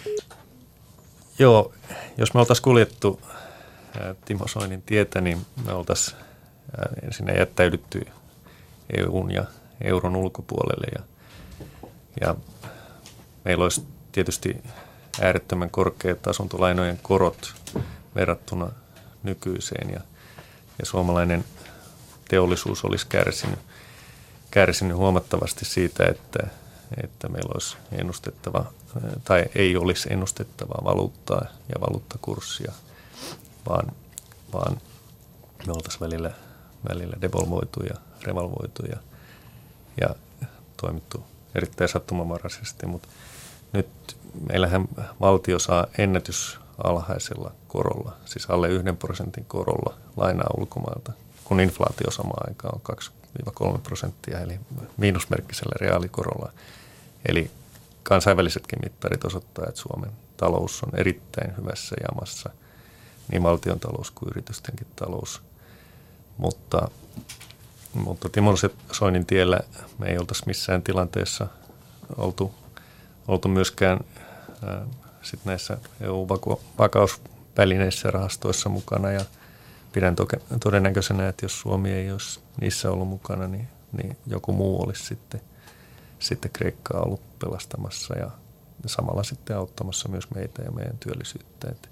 Joo, jos me oltaisiin kuljettu ää, Timo Soinin tietä, niin me oltaisiin ensin jättäydytty E U:n ja euron ulkopuolelle. Ja, ja meillä olisi tietysti äärettömän korkeat asuntolainojen korot verrattuna nykyiseen. Ja, ja suomalainen teollisuus olisi kärsinyt, kärsinyt huomattavasti siitä, että, että meillä olisi ennustettava tai ei olisi ennustettavaa valuuttaa ja valuuttakurssia, vaan, vaan me oltaisiin välillä, välillä devolvoitu ja revalvoitu ja, ja toimittu erittäin sattumanvaraisesti, mutta nyt meillähän valtio saa ennätysalhaisella korolla, siis alle yhden prosentin korolla lainaa ulkomailta, kun inflaatio samaan aikaan on kaksi kolme prosenttia, eli miinusmerkkisellä reaalikorolla. Eli kansainvälisetkin mittarit osoittaa, että Suomen talous on erittäin hyvässä jamassa, niin valtion talous kuin yritystenkin talous. Mutta, mutta Timo Soinin tiellä me ei oltaisi missään tilanteessa oltu, oltu myöskään ää, sit näissä E U-vakausvälineissä ja rahastoissa mukana. Ja pidän toke, todennäköisenä, että jos Suomi ei olisi niissä ollut mukana, niin, niin joku muu olisi sitten, sitten Kreikkaa ollut pelastamassa ja samalla sitten auttamassa myös meitä ja meidän työllisyyttä. Et,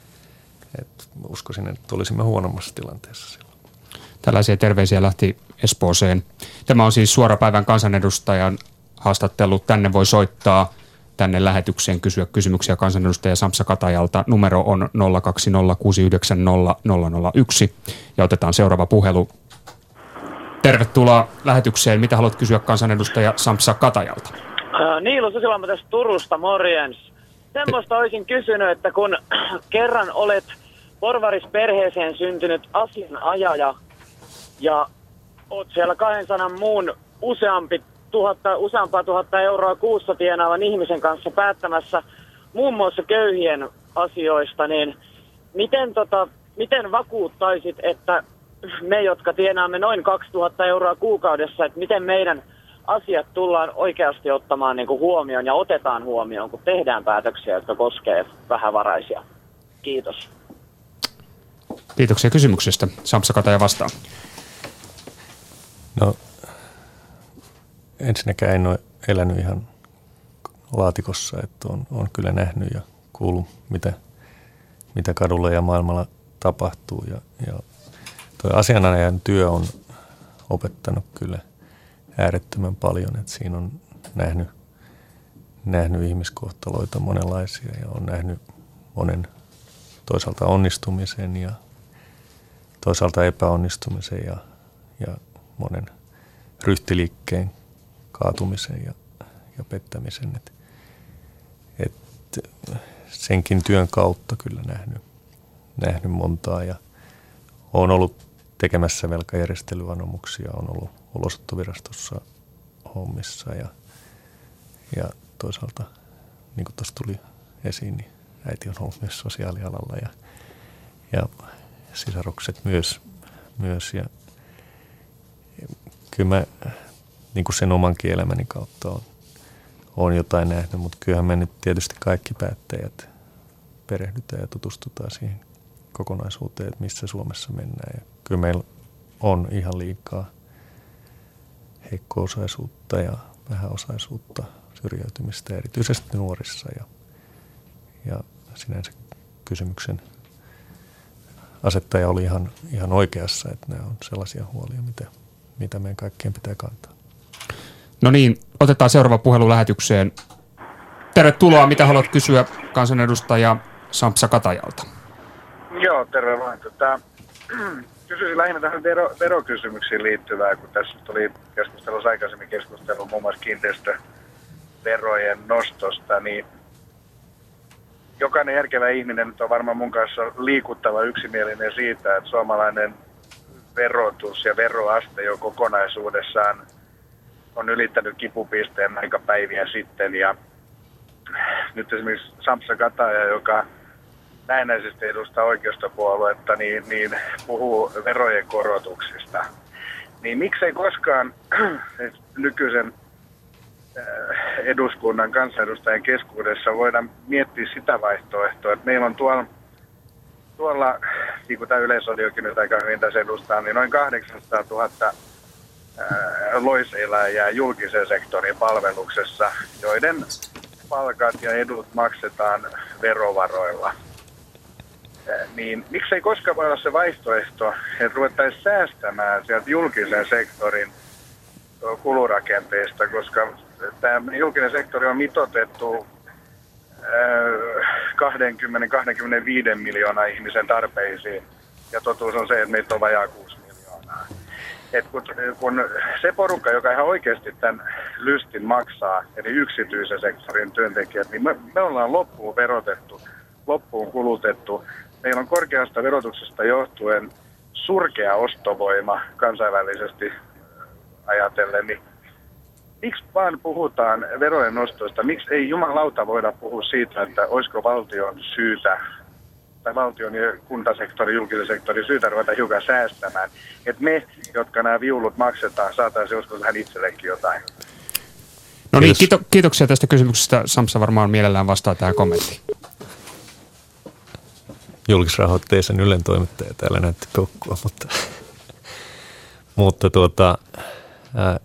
et uskoisin, että olisimme huonommassa tilanteessa silloin. Tällaisia terveisiä lähti Espooseen. Tämä on siis suorapäivän kansanedustajan haastattelu. Tänne voi soittaa tänne lähetykseen kysyä kysymyksiä kansanedustaja Sampsa Katajalta. Numero on nolla kaksi nolla kuusi yhdeksän nolla nolla nolla yksi ja otetaan seuraava puhelu. Tervetuloa lähetykseen. Mitä haluat kysyä kansanedustaja Sampsa Katajalta? Äh, Niilo Susilama tästä Turusta, morjens. Semmoista olisin kysynyt, että kun kerran olet porvarisperheeseen syntynyt asianajaja ja oot siellä kahdensadan muun useampi tuhatta, useampaa tuhatta euroa kuussa tienaavan ihmisen kanssa päättämässä muun muassa köyhien asioista, niin miten, tota, miten vakuuttaisit, että me, jotka tienaamme noin kaksituhatta euroa kuukaudessa, että miten meidän asiat tullaan oikeasti ottamaan niin kuin huomioon ja otetaan huomioon, kun tehdään päätöksiä, jotka koskee vähävaraisia. Kiitos. Kiitoksia kysymyksestä. Sampsa Kataja vastaa. No, ensinnäkään en ole elänyt ihan laatikossa, että on, on kyllä nähnyt ja kuullut, mitä, mitä kadulla ja maailmalla tapahtuu. Ja, ja tuo asianajajan työ on opettanut kyllä äärettömän paljon, että siinä on nähnyt, nähnyt ihmiskohtaloita monenlaisia ja on nähnyt monen toisaalta onnistumisen ja toisaalta epäonnistumisen ja, ja monen ryhtiliikkeen kaatumisen ja, ja pettämisen. Et, et senkin työn kautta kyllä nähnyt, nähnyt montaa ja olen ollut tekemässä velkajärjestelyanomuksia, on ollut ulosottovirastossa hommissa ja, ja toisaalta, niin kuin tuossa tuli esiin, niin äiti on ollut myös sosiaalialalla ja, ja sisarukset myös. myös ja, ja kyllä mä niin kuin sen omankin elämäni kautta on, on jotain nähnyt, mutta kyllähän me nyt tietysti kaikki päättäjät perehdytään ja tutustutaan siihen kokonaisuuteen, että missä Suomessa mennään. Ja kyllä meillä on ihan liikaa heikko-osaisuutta ja vähäosaisuutta, syrjäytymistä erityisesti nuorissa. Ja, ja sinänsä kysymyksen asettaja oli ihan, ihan oikeassa, että nämä on sellaisia huolia, mitä, mitä meidän kaikkien pitää kantaa. No niin, otetaan seuraava puhelu lähetykseen. Tervetuloa. Mitä haluat kysyä kansanedustaja Sampsa Katajalta? Joo, terve vain. Tota, kysyisin lähinnä tähän vero, verokysymyksiin liittyvää, kun tässä tuli keskustelussa aikaisemmin keskustelu muun muassa kiinteistöverojen nostosta, niin jokainen järkevä ihminen nyt on varmaan mun kanssa liikuttava yksimielinen siitä, että suomalainen verotus ja veroaste jo kokonaisuudessaan on ylittänyt kipupisteen aika päiviä sitten. Ja nyt esimerkiksi Sampsa Kataja, joka näennäisesti edustaa oikeistopuoluetta, niin, niin puhuu verojen korotuksista. niin miksei koskaan nykyisen eduskunnan kansanedustajien keskuudessa voida miettiä sitä vaihtoehtoa, että meillä on tuolla, tuolla niin kuin tämä Yleisradiokin nyt aika hyvin tässä edustaa, niin noin kahdeksansataatuhatta loiseläjää julkisen sektorin palveluksessa, joiden palkat ja edut maksetaan verovaroilla. Niin miksei koskaan voi olla se vaihtoehto, että ruvettaisiin säästämään sieltä julkisen sektorin kulurakenteesta, koska tämä julkinen sektori on mitoitettu kaksikymmentä kaksikymmentäviisi miljoonaa ihmisen tarpeisiin, ja totuus on se, että meitä on vajaa kuusi miljoonaa. Et kun, kun se porukka, joka ihan oikeasti tämän lystin maksaa, eli yksityisen sektorin työntekijät, niin me, me ollaan loppuun verotettu, loppuun kulutettu. Meillä on korkeasta verotuksesta johtuen surkea ostovoima kansainvälisesti ajatellen, niin miksi vaan puhutaan verojen nostoista? Miksi ei jumalauta voida puhua siitä, että olisiko valtion syytä, tai valtion ja kuntasektori, julkisen sektorin syytä ruveta hiukan säästämään? Että me, jotka nämä viulut maksetaan, saataisiin joskus vähän itsellekin jotain. No niin, kiito, kiitoksia tästä kysymyksestä. Sampsa varmaan mielellään vastaa tähän kommenttiin. Julkisrahoitteisen Ylen toimittaja täällä näytti kokkua, mutta, mutta tuota, ää,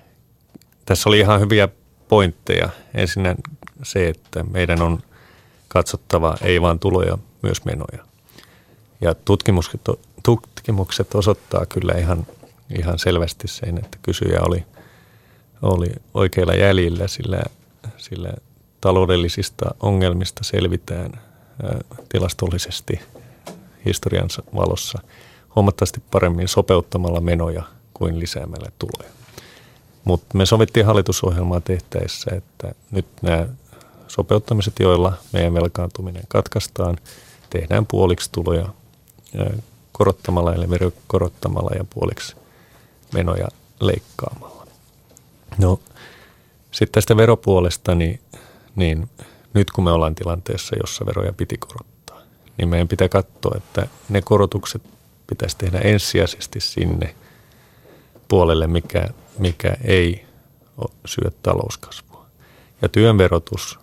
tässä oli ihan hyviä pointteja. Ensinnä se, että meidän on katsottava ei vain tuloja, myös menoja. Ja tutkimukset, tutkimukset osoittaa kyllä ihan, ihan selvästi sen, että kysyjä oli, oli oikeilla jäljillä, sillä, sillä taloudellisista ongelmista selvitään ää, tilastollisesti historiansa valossa huomattavasti paremmin sopeuttamalla menoja kuin lisäämällä tuloja. Mutta me sovittiin hallitusohjelmaa tehtäessä, että nyt nämä sopeuttamiset, joilla meidän velkaantuminen katkaistaan, tehdään puoliksi tuloja korottamalla, eli veroja korottamalla ja puoliksi menoja leikkaamalla. No sitten tästä veropuolesta, niin, niin nyt kun me ollaan tilanteessa, jossa veroja piti korottaa, niin meidän pitää katsoa, että ne korotukset pitäisi tehdä ensisijaisesti sinne puolelle, mikä, mikä ei syö talouskasvua. Ja työn verotus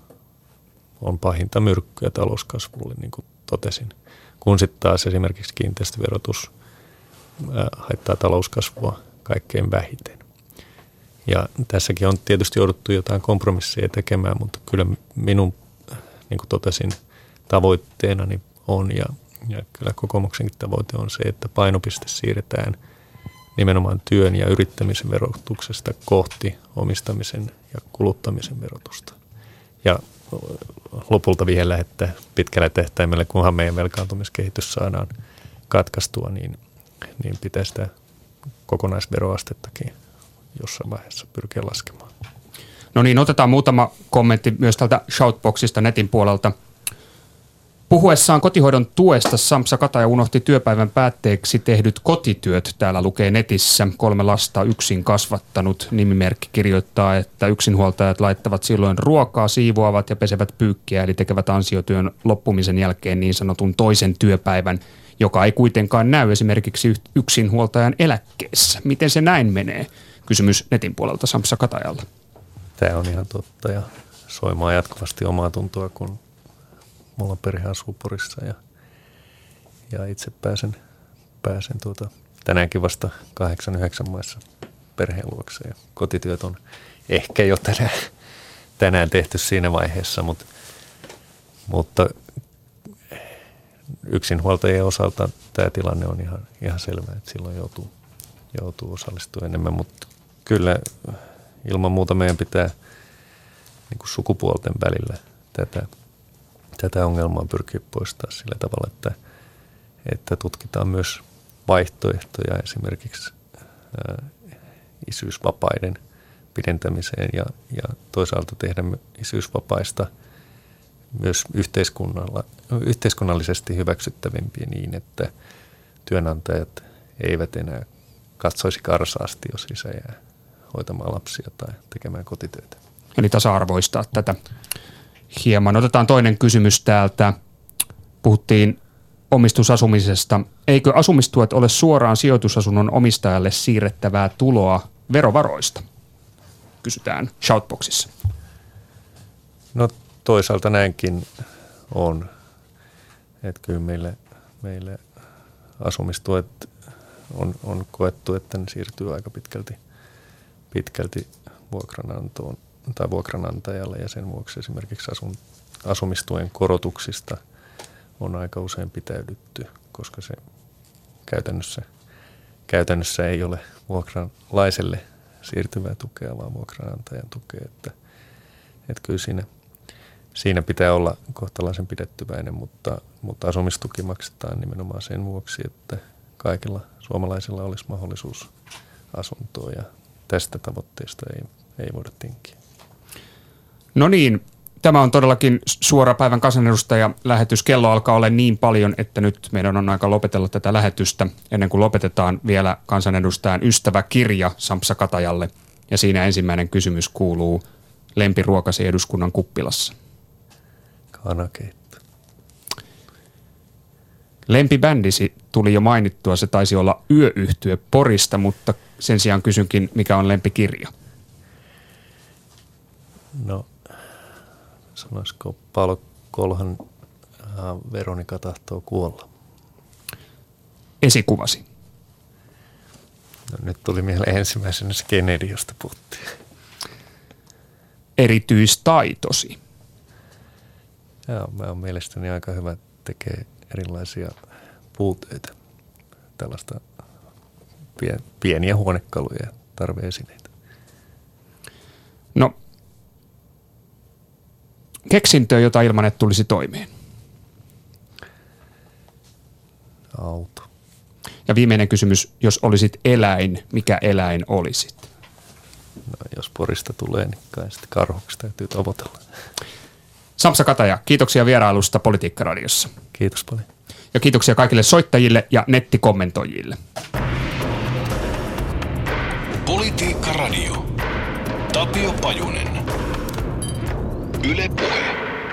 on pahinta myrkkyä talouskasvulle, niin kuin totesin. Kun sitten taas esimerkiksi kiinteistöverotus haittaa talouskasvua kaikkein vähiten. Ja tässäkin on tietysti jouduttu jotain kompromisseja tekemään, mutta kyllä minun, niin kuin totesin, tavoitteenani on, ja, ja kyllä kokoomuksenkin tavoite on se, että painopiste siirretään nimenomaan työn ja yrittämisen verotuksesta kohti omistamisen ja kuluttamisen verotusta. Ja lopulta vielä, että pitkällä tähtäimellä, kunhan meidän velkaantumiskehitys saadaan katkaistua, niin, niin pitää sitä kokonaisveroastettakin jossain vaiheessa pyrkiä laskemaan. No niin, otetaan muutama kommentti myös tältä Shoutboxista netin puolelta. Puhuessaan kotihoidon tuesta Sampsa Kataja unohti työpäivän päätteeksi tehdyt kotityöt. Täällä lukee netissä. Kolme lasta yksin kasvattanut nimimerkki kirjoittaa, että yksinhuoltajat laittavat silloin ruokaa, siivoavat ja pesevät pyykkiä, eli tekevät ansiotyön loppumisen jälkeen niin sanotun toisen työpäivän, joka ei kuitenkaan näy esimerkiksi yksinhuoltajan eläkkeessä. Miten se näin menee? Kysymys netin puolelta Sampsa Katajalta. Tämä on ihan totta ja soimaa jatkuvasti omaa tuntoa, kun mulla perhe asuu Porissa ja, ja itse pääsen, pääsen tuota, tänäänkin vasta kahdeksan yhdeksän maissa perheen luokse. Ja kotityöt on ehkä jo tänään, tänään tehty siinä vaiheessa, mutta, mutta yksinhuoltajien osalta tämä tilanne on ihan, ihan selvä, että silloin joutuu, joutuu osallistumaan enemmän, mutta kyllä ilman muuta meidän pitää niin kuin sukupuolten välillä tätä Tätä ongelmaa pyrkii poistaa sillä tavalla, että, että tutkitaan myös vaihtoehtoja esimerkiksi ää, isyysvapaiden pidentämiseen ja, ja toisaalta tehdä isyysvapaista myös yhteiskunnalla, yhteiskunnallisesti hyväksyttävimpiä niin, että työnantajat eivät enää katsoisi karsaasti, jos isä jää hoitamaan lapsia tai tekemään kotitöitä. Eli tasa-arvoistaa tätä hieman. Otetaan toinen kysymys täältä. Puhuttiin omistusasumisesta. Eikö asumistuet ole suoraan sijoitusasunnon omistajalle siirrettävää tuloa verovaroista? Kysytään Shoutboxissa. No toisaalta näinkin on, että kyllä meille, meille asumistuet on, on koettu, että ne siirtyy aika pitkälti, pitkälti vuokranantoon tai vuokranantajalle ja sen vuoksi esimerkiksi asun, asumistuen korotuksista on aika usein pitäydytty, koska se käytännössä, käytännössä ei ole vuokralaiselle siirtyvää tukea, vaan vuokranantajan tukea, että, että kyllä siinä, siinä pitää olla kohtalaisen pidettyväinen, mutta, mutta asumistuki maksetaan nimenomaan sen vuoksi, että kaikilla suomalaisilla olisi mahdollisuus asuntoon ja tästä tavoitteesta ei, ei voida tinkiä. No niin, tämä on todellakin suora päivän kansanedustaja lähetys. Kello alkaa olla niin paljon, että nyt meidän on aika lopetella tätä lähetystä. Ennen kuin lopetetaan vielä kansanedustajan ystäväkirja Sampsa Katajalle. Ja siinä ensimmäinen kysymys kuuluu: lempiruokasi eduskunnan kuppilassa? Kanakeitto. Lempibändisi tuli jo mainittua, se taisi olla Yöyhtye Porista, mutta sen sijaan kysynkin, mikä on lempikirja? No, sanoisiko Paolo Kolhan Veronika tahtoo kuolla? Esikuvasi? No, nyt tuli mieleen ensimmäisenä se Kennedy, josta puhuttiin. Erityistaitosi? Joo, mä oon mielestäni aika hyvä, tekee erilaisia puutöitä, tällaista pieniä huonekaluja ja tarveesineitä. No, keksintö, jota ilman et tulisi toimeen? Auto. Ja viimeinen kysymys, jos olisit eläin, mikä eläin olisit? No, jos Porista tulee, niin kai sitten karhuksi täytyy tavoitella. Sampsa Kataja, kiitoksia vierailusta Politiikka-radiossa. Kiitos paljon. Ja kiitoksia kaikille soittajille ja nettikommentoijille. Politiikka Radio. Tapio Pajunen. Yle Puhe.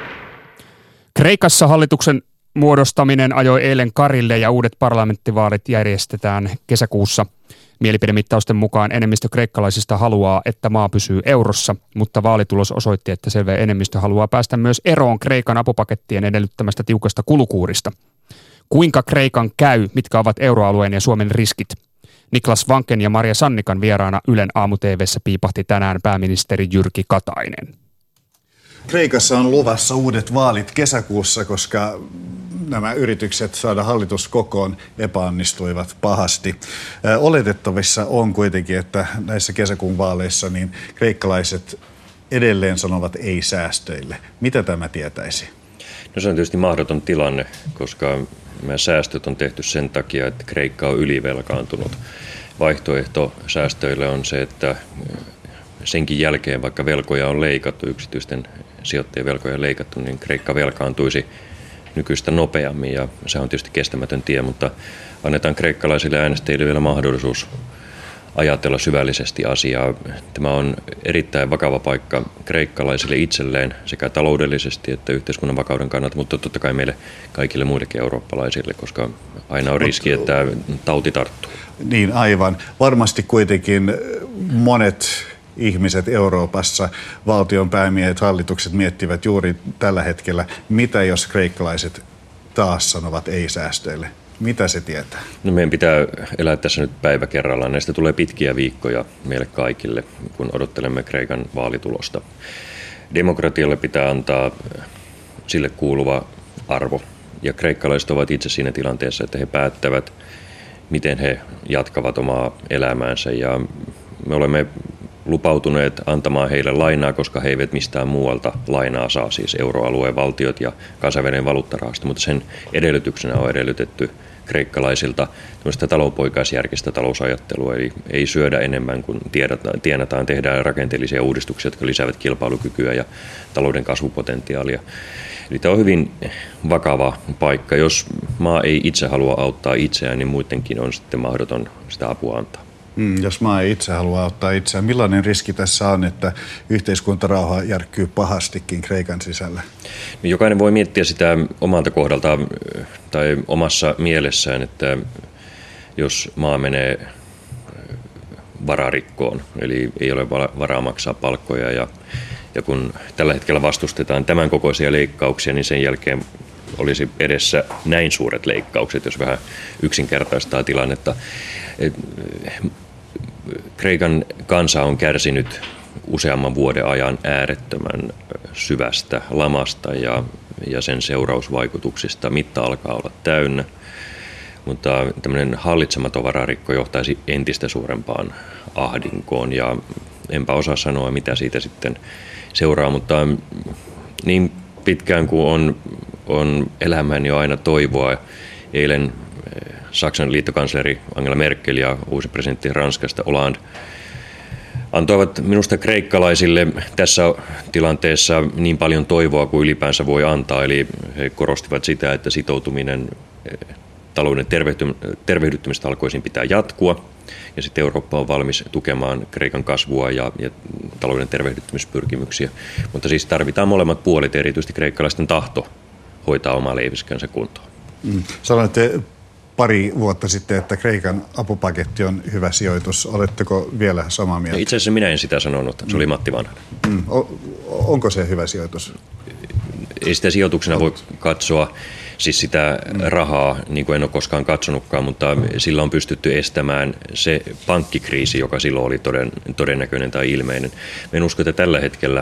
Kreikassa hallituksen muodostaminen ajoi eilen karille ja uudet parlamenttivaalit järjestetään kesäkuussa. Mielipidemittausten mukaan enemmistö kreikkalaisista haluaa, että maa pysyy eurossa, mutta vaalitulos osoitti, että selvä enemmistö haluaa päästä myös eroon Kreikan apupakettien edellyttämästä tiukasta kulukuurista. Kuinka Kreikan käy, mitkä ovat euroalueen ja Suomen riskit? Niklas Vanken ja Maria Sannikan vieraana Ylen aamu-tv:ssä piipahti tänään pääministeri Jyrki Katainen. Kreikassa on luvassa uudet vaalit kesäkuussa, koska nämä yritykset saada hallitus kokoon epäonnistuivat pahasti. Oletettavissa on kuitenkin, että näissä kesäkuun vaaleissa niin kreikkalaiset edelleen sanovat ei säästöille. Mitä tämä tietäisi? No se on tietysti mahdoton tilanne, koska nämä säästöt on tehty sen takia, että Kreikka on ylivelkaantunut. Vaihtoehto säästöille on se, että senkin jälkeen, vaikka velkoja on leikattu, yksityisten sijoittajien velkoja on leikattu, niin Kreikka velkaantuisi nykyistä nopeammin ja se on tietysti kestämätön tie, mutta annetaan kreikkalaisille äänestäjille vielä mahdollisuus ajatella syvällisesti asiaa. Tämä on erittäin vakava paikka kreikkalaisille itselleen sekä taloudellisesti että yhteiskunnan vakauden kannalta, mutta totta kai meille kaikille muillekin eurooppalaisille, koska aina on riski, että tauti tarttuu. Niin aivan. Varmasti kuitenkin monet ihmiset Euroopassa, valtion päämiehet, hallitukset miettivät juuri tällä hetkellä, mitä jos kreikkalaiset taas sanovat ei-säästöille. Mitä se tietää? No meidän pitää elää tässä nyt päivä kerrallaan. Näistä tulee pitkiä viikkoja meille kaikille, kun odottelemme Kreikan vaalitulosta. Demokratialle pitää antaa sille kuuluva arvo. Ja kreikkalaiset ovat itse siinä tilanteessa, että he päättävät, miten he jatkavat omaa elämäänsä. Ja me olemme lupautuneet antamaan heille lainaa, koska he eivät mistään muualta lainaa saa, siis euroalueen valtiot ja kansainvälinen valuuttarahasto, mutta sen edellytyksenä on edellytetty kreikkalaisilta tämmöistä talonpoikaisjärkistä talousajattelua, eli ei syödä enemmän kuin tienataan, tehdään rakenteellisia uudistuksia, jotka lisäävät kilpailukykyä ja talouden kasvupotentiaalia. Eli tämä on hyvin vakava paikka. Jos maa ei itse halua auttaa itseään, niin muidenkin on sitten mahdoton sitä apua antaa. Mm, jos maa ei itse halua auttaa itseään, millainen riski tässä on, että yhteiskuntarauha järkkyy pahastikin Kreikan sisällä? Jokainen voi miettiä sitä omalta kohdaltaan. tai omassa mielessään, että jos maa menee vararikkoon, eli ei ole varaa maksaa palkkoja ja, ja kun tällä hetkellä vastustetaan tämän kokoisia leikkauksia, niin sen jälkeen olisi edessä näin suuret leikkaukset, jos vähän yksinkertaistaa tilannetta. Et, Kreikan kansa on kärsinyt useamman vuoden ajan äärettömän syvästä lamasta ja, ja sen seurausvaikutuksista. Mitta alkaa olla täynnä, mutta tämmöinen hallitsematon vararikko johtaisi entistä suurempaan ahdinkoon ja enpä osaa sanoa, mitä siitä sitten seuraa, mutta niin pitkään kuin on, on elämään jo aina toivoa. Eilen Saksan liittokansleri Angela Merkel ja uusi presidentti Ranskasta Hollande antoivat minusta kreikkalaisille tässä tilanteessa niin paljon toivoa kuin ylipäänsä voi antaa. Eli he korostivat sitä, että sitoutuminen talouden tervehdyttämistalkoisiin pitää jatkua. Ja sitten Eurooppa on valmis tukemaan Kreikan kasvua ja, ja talouden tervehdyttämispyrkimyksiä. Mutta siis tarvitaan molemmat puolet, erityisesti kreikkalaisten tahto hoitaa omaa leiviskänsä kuntoon. Mm. Sanoitte pari vuotta sitten, että Kreikan apupaketti on hyvä sijoitus. Oletteko vielä samaa mieltä? Itse asiassa minä en sitä sanonut. Se oli Matti Vanhanen. Mm. O- onko se hyvä sijoitus? Ei sitä sijoituksena voi katsoa, siis sitä rahaa, niin kuin en ole koskaan katsonutkaan, mutta sillä on pystytty estämään se pankkikriisi, joka silloin oli toden, todennäköinen tai ilmeinen. En usko, että tällä hetkellä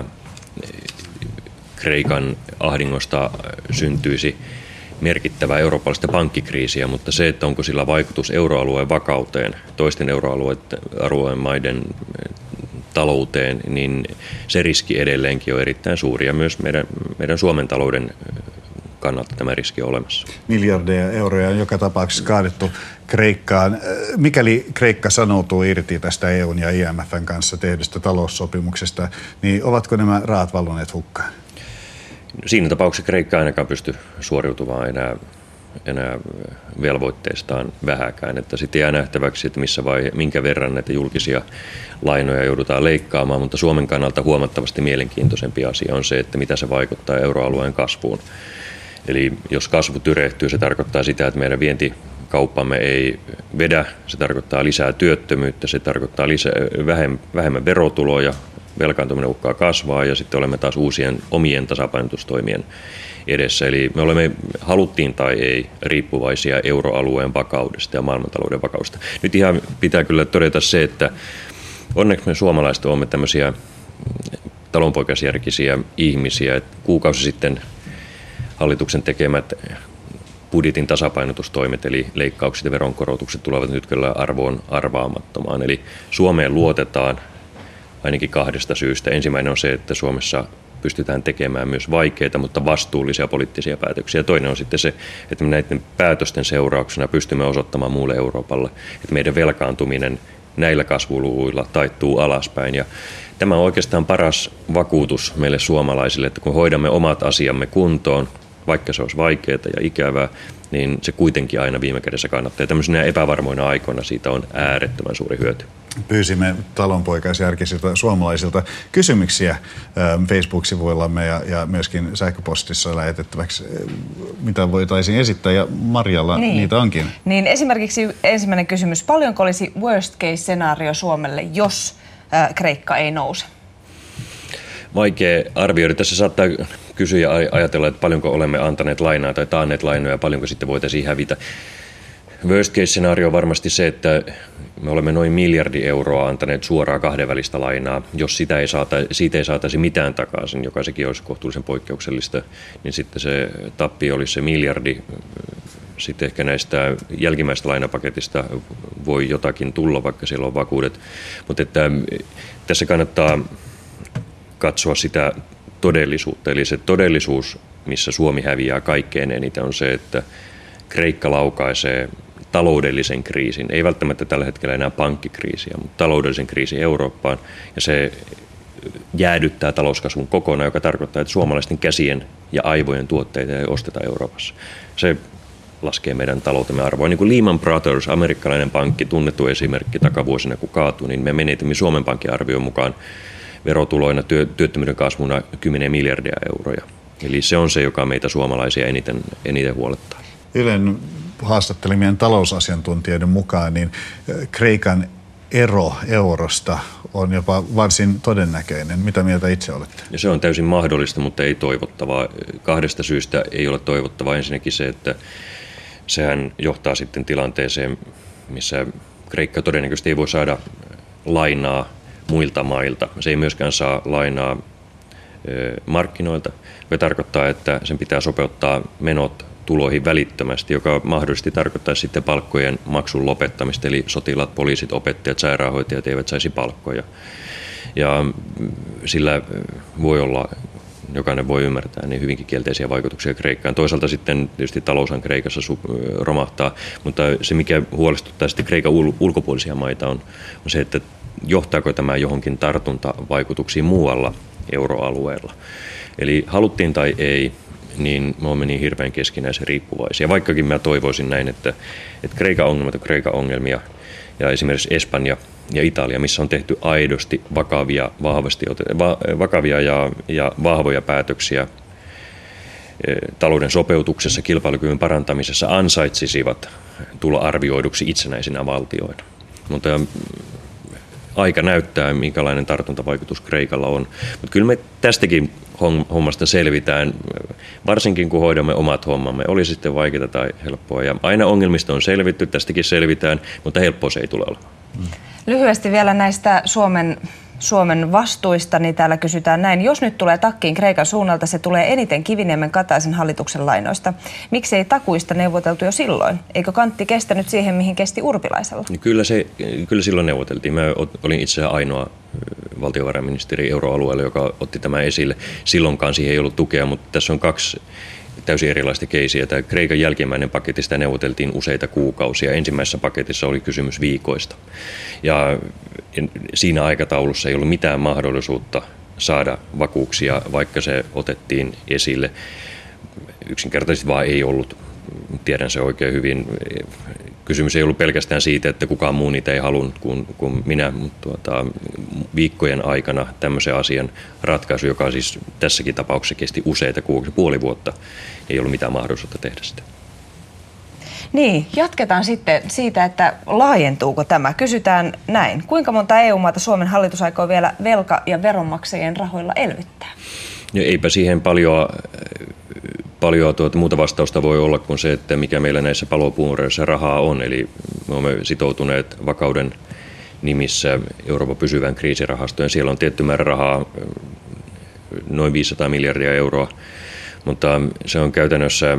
Kreikan ahdingosta syntyisi merkittävää eurooppalaista pankkikriisiä, mutta se, että onko sillä vaikutus euroalueen vakauteen, toisten euroalueen maiden talouteen, niin se riski edelleenkin on erittäin suuri ja myös meidän, meidän Suomen talouden kannalta tämä riski on olemassa. Miljardeja euroja on joka tapauksessa kaadettu Kreikkaan. Mikäli Kreikka sanoutuu irti tästä E U:n ja I M F:n kanssa tehdystä taloussopimuksesta, niin ovatko nämä rahat valuneet hukkaan? Siinä tapauksessa Kreikka ainakaan pysty suoriutumaan enää, enää velvoitteistaan vähäkään. Että sitten jää nähtäväksi, että missä vai, minkä verran näitä julkisia lainoja joudutaan leikkaamaan, mutta Suomen kannalta huomattavasti mielenkiintoisempi asia on se, että mitä se vaikuttaa euroalueen kasvuun. Eli jos kasvu tyrehtyy, se tarkoittaa sitä, että meidän vientikauppamme ei vedä, se tarkoittaa lisää työttömyyttä, se tarkoittaa lisää, vähemmän verotuloja, velkaantuminen uhkaa kasvaa ja sitten olemme taas uusien omien tasapainotustoimien edessä. Eli me olemme, haluttiin tai ei, riippuvaisia euroalueen vakaudesta ja maailmantalouden vakaudesta. Nyt ihan pitää kyllä todeta se, että onneksi me suomalaiset olemme tämmöisiä talonpoikaisjärkisiä ihmisiä. Että kuukausi sitten hallituksen tekemät budjetin tasapainotustoimet, eli leikkaukset ja veronkorotukset tulevat nyt kyllä arvoon arvaamattomaan. Eli Suomeen luotetaan ainakin kahdesta syystä. Ensimmäinen on se, että Suomessa pystytään tekemään myös vaikeita, mutta vastuullisia poliittisia päätöksiä. Toinen on sitten se, että me näiden päätösten seurauksena pystymme osoittamaan muulle Euroopalle, että meidän velkaantuminen näillä kasvuluvuilla taittuu alaspäin. Ja tämä on oikeastaan paras vakuutus meille suomalaisille, että kun hoidamme omat asiamme kuntoon, vaikka se olisi vaikeaa ja ikävää, niin se kuitenkin aina viime kädessä kannattaa. Ja tämmöisenä epävarmoina aikoina siitä on äärettömän suuri hyöty. Pyysimme talonpoikaisjärkisiltä suomalaisilta kysymyksiä Facebook-sivuillamme ja, ja myöskin sähköpostissa lähetettäväksi, mitä voitaisiin esittää. Ja Marjalla niin. niitä onkin. Niin esimerkiksi ensimmäinen kysymys. Paljonko olisi worst case-skenaario Suomelle, jos äh, Kreikka ei nouse? Vaikea arvioida. Tässä saattaa kysyä ja ajatella, että paljonko olemme antaneet lainaa tai taanneet lainoja ja paljonko sitten voitaisiin hävitä. Worst case-skenaario on varmasti se, että me olemme noin miljardi euroa antaneet suoraa kahdenvälistä lainaa. Jos sitä ei saata, siitä ei saataisi mitään takaisin, joka sekin olisi kohtuullisen poikkeuksellista, niin sitten se tappio olisi se miljardi. Sitten ehkä näistä jälkimmäistä lainapaketista voi jotakin tulla, vaikka siellä on vakuudet. Mutta että tässä kannattaa katsoa sitä todellisuutta. Eli se todellisuus, missä Suomi häviää kaikkein eniten, on se, että Kreikka laukaisee taloudellisen kriisin, ei välttämättä tällä hetkellä enää pankkikriisiä, mutta taloudellisen kriisin Eurooppaan, ja se jäädyttää talouskasvun kokonaan, joka tarkoittaa, että suomalaisten käsien ja aivojen tuotteita ei osteta Euroopassa. Se laskee meidän taloutemme arvoa. Niin kuin Lehman Brothers, amerikkalainen pankki, tunnettu esimerkki takavuosina, kun kaatui, niin me menetimme Suomen Pankin arvion mukaan verotuloina työ, työttömyyden kasvuna kymmenen miljardia euroja. Eli se on se, joka meitä suomalaisia eniten, eniten huolettaa. Ylen haastattelemien talousasiantuntijoiden mukaan, niin Kreikan ero eurosta on jopa varsin todennäköinen. Mitä mieltä itse olette? Ja se on täysin mahdollista, mutta ei toivottavaa. Kahdesta syystä ei ole toivottavaa. Ensinnäkin se, että sehän johtaa sitten tilanteeseen, missä Kreikka todennäköisesti ei voi saada lainaa muilta mailta. Se ei myöskään saa lainaa markkinoilta, joka tarkoittaa, että sen pitää sopeuttaa menot tuloihin välittömästi, joka mahdollisesti tarkoittaa sitten palkkojen maksun lopettamista, eli sotilaat, poliisit, opettajat, sairaanhoitajat eivät saisi palkkoja. Ja sillä voi olla, jokainen voi ymmärtää, niin hyvinkin kielteisiä vaikutuksia Kreikkaan. Toisaalta sitten tietysti taloushan Kreikassa romahtaa, mutta se mikä huolestuttaa sitten Kreikan ulkopuolisia maita on, on se, että johtaako tämä johonkin tartuntavaikutuksiin muualla euroalueella. Eli haluttiin tai ei, niin me olemme niin hirveän keskinäisen riippuvaisia. Vaikkakin mä toivoisin näin, että, että Kreikan ongelmat on Kreikan ongelmia ja esimerkiksi Espanja ja Italia, missä on tehty aidosti vakavia, vahvasti, va, vakavia ja, ja vahvoja päätöksiä talouden sopeutuksessa, kilpailukyvyn parantamisessa, ansaitsisivat tulla arvioiduksi itsenäisinä valtioina. Mutta aika näyttää, minkälainen tartuntavaikutus Kreikalla on. Mutta kyllä me tästäkin hommasta selvitään, varsinkin kun hoidamme omat hommamme. Oli sitten vaikeaa tai helppoa. Ja aina ongelmista on selvitty, tästäkin selvitään, mutta helppoa se ei tule olemaan. Lyhyesti vielä näistä Suomen, Suomen vastuista, niin täällä kysytään näin. Jos nyt tulee takkiin Kreikan suunnalta, se tulee eniten Kiviniemen Kataisen hallituksen lainoista. Miksi ei takuista neuvoteltu jo silloin? Eikö kantti kestänyt siihen, mihin kesti Urpilaisella? Kyllä, se, kyllä silloin neuvoteltiin. Mä olin itse asiassa ainoa valtiovarainministeri euroalueella, joka otti tämän esille. Silloinkaan siihen ei ollut tukea, mutta tässä on kaksi täysin erilaista keisiä. Tämä Kreikan jälkimmäinen paketti, sitä neuvoteltiin useita kuukausia. Ensimmäisessä paketissa oli kysymys viikoista. Ja siinä aikataulussa ei ollut mitään mahdollisuutta saada vakuuksia, vaikka se otettiin esille. Yksinkertaisesti vaan ei ollut. Tiedän se oikein hyvin. Kysymys ei ollut pelkästään siitä, että kukaan muu niitä ei halunnut kuin, kuin minä, mutta tuota, viikkojen aikana tämmöisen asian ratkaisu, joka siis tässäkin tapauksessa kesti useita kuukausia, puoli vuotta, ei ollut mitään mahdollisuutta tehdä sitä. Niin, jatketaan sitten siitä, että laajentuuko tämä. Kysytään näin. Kuinka monta E U-maata Suomen hallitus aikoo vielä velka- ja veronmaksajien rahoilla elvyttää? Ja eipä siihen paljon, paljon tuota, muuta vastausta voi olla kuin se, että mikä meillä näissä palopuureissa rahaa on. Eli me olemme sitoutuneet vakauden nimissä Euroopan pysyvään kriisirahastoon. Siellä on tietty määrä rahaa, noin viisisataa miljardia euroa, mutta se on käytännössä,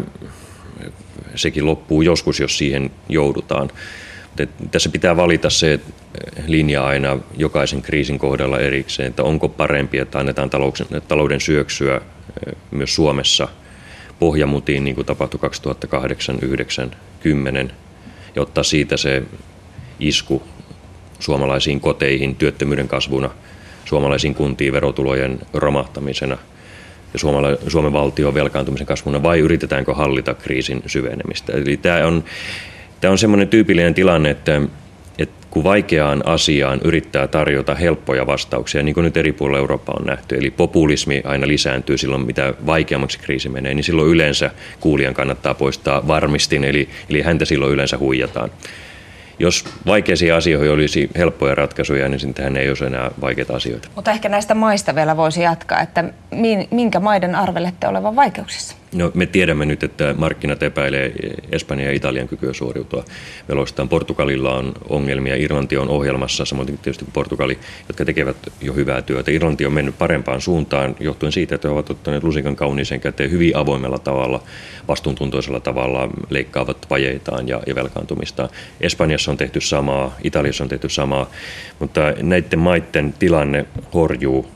sekin loppuu joskus, jos siihen joudutaan. Tässä pitää valita se linja aina jokaisen kriisin kohdalla erikseen, että onko parempi, että annetaan talouden syöksyä myös Suomessa pohjamutiin, niin kuin tapahtui kaksituhattakahdeksan, yhdeksän, kymmenen, ja ottaa siitä se isku suomalaisiin koteihin työttömyyden kasvuna, suomalaisiin kuntiin verotulojen romahtamisena ja Suomen valtion velkaantumisen kasvuna, vai yritetäänkö hallita kriisin syvenemistä. Eli tämä on Tämä on semmoinen tyypillinen tilanne, että, että kun vaikeaan asiaan yrittää tarjota helppoja vastauksia, niin kuin nyt eri puolilla Eurooppaa on nähty, eli populismi aina lisääntyy silloin, mitä vaikeammaksi kriisi menee, niin silloin yleensä kuulijan kannattaa poistaa varmistin, eli, eli häntä silloin yleensä huijataan. Jos vaikeisiin asioihin olisi helppoja ratkaisuja, niin sittenhän ei olisi enää vaikeita asioita. Mutta ehkä näistä maista vielä voisi jatkaa, että minkä maiden arvelette olevan vaikeuksissa? No, me tiedämme nyt, että markkinat epäilee Espanjan ja Italian kykyä suoriutua veloistaan. Portugalilla on ongelmia, Irlanti on ohjelmassa, samoin tietysti Portugali, jotka tekevät jo hyvää työtä. Irlanti on mennyt parempaan suuntaan johtuen siitä, että he ovat ottaneet lusikan kauniiseen käteen hyvin avoimella tavalla, vastuuntuntoisella tavalla, leikkaavat vajeitaan ja, ja velkaantumistaan. Espanjassa on tehty samaa, Italiassa on tehty samaa, mutta näiden maiden tilanne horjuu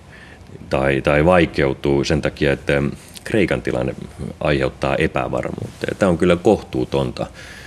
tai, tai vaikeutuu sen takia, että Kreikan tilanne aiheuttaa epävarmuutta. Tämä on kyllä kohtuutonta,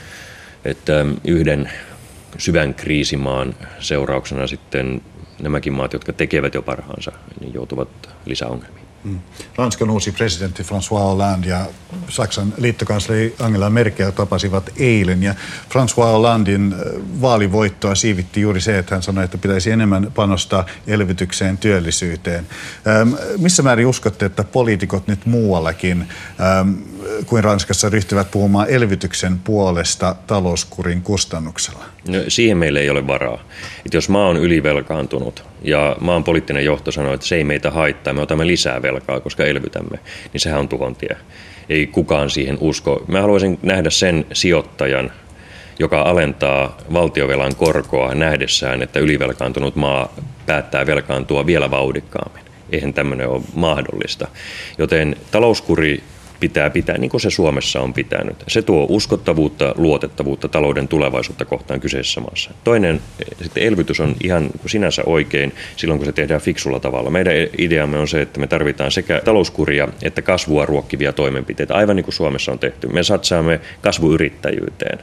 että yhden syvän kriisimaan seurauksena sitten nämäkin maat, jotka tekevät jo parhaansa, niin joutuvat lisäongelmiin. Ranskan uusi presidentti François Hollande ja Saksan liittokansleri Angela Merkel tapasivat eilen. Ja François Hollandin vaalivoittoa siivitti juuri se, että hän sanoi, että pitäisi enemmän panostaa elvytykseen, työllisyyteen. Ähm, missä määrin uskotte, että poliitikot nyt muuallakin ähm, kuin Ranskassa ryhtyvät puhumaan elvytyksen puolesta talouskurin kustannuksella? No, siihen meillä ei ole varaa. Että jos maa on ylivelkaantunut ja maan poliittinen johto sanoo, että se ei meitä haittaa, me otamme lisää velkaa, koska elvytämme, niin sehän on tuhontie. Ei kukaan siihen usko. Mä haluaisin nähdä sen sijoittajan, joka alentaa valtiovelan korkoa nähdessään, että ylivelkaantunut maa päättää velkaantua vielä vauhdikkaammin. Eihän tämmöinen ole mahdollista. Joten talouskuri pitää pitää niin kuin se Suomessa on pitänyt. Se tuo uskottavuutta, luotettavuutta, talouden tulevaisuutta kohtaan kyseisessä maassa. Toinen sitten elvytys on ihan sinänsä oikein silloin, kun se tehdään fiksulla tavalla. Meidän ideamme on se, että me tarvitaan sekä talouskuria että kasvua ruokkivia toimenpiteitä, aivan niin kuin Suomessa on tehty. Me satsaamme kasvuyrittäjyyteen.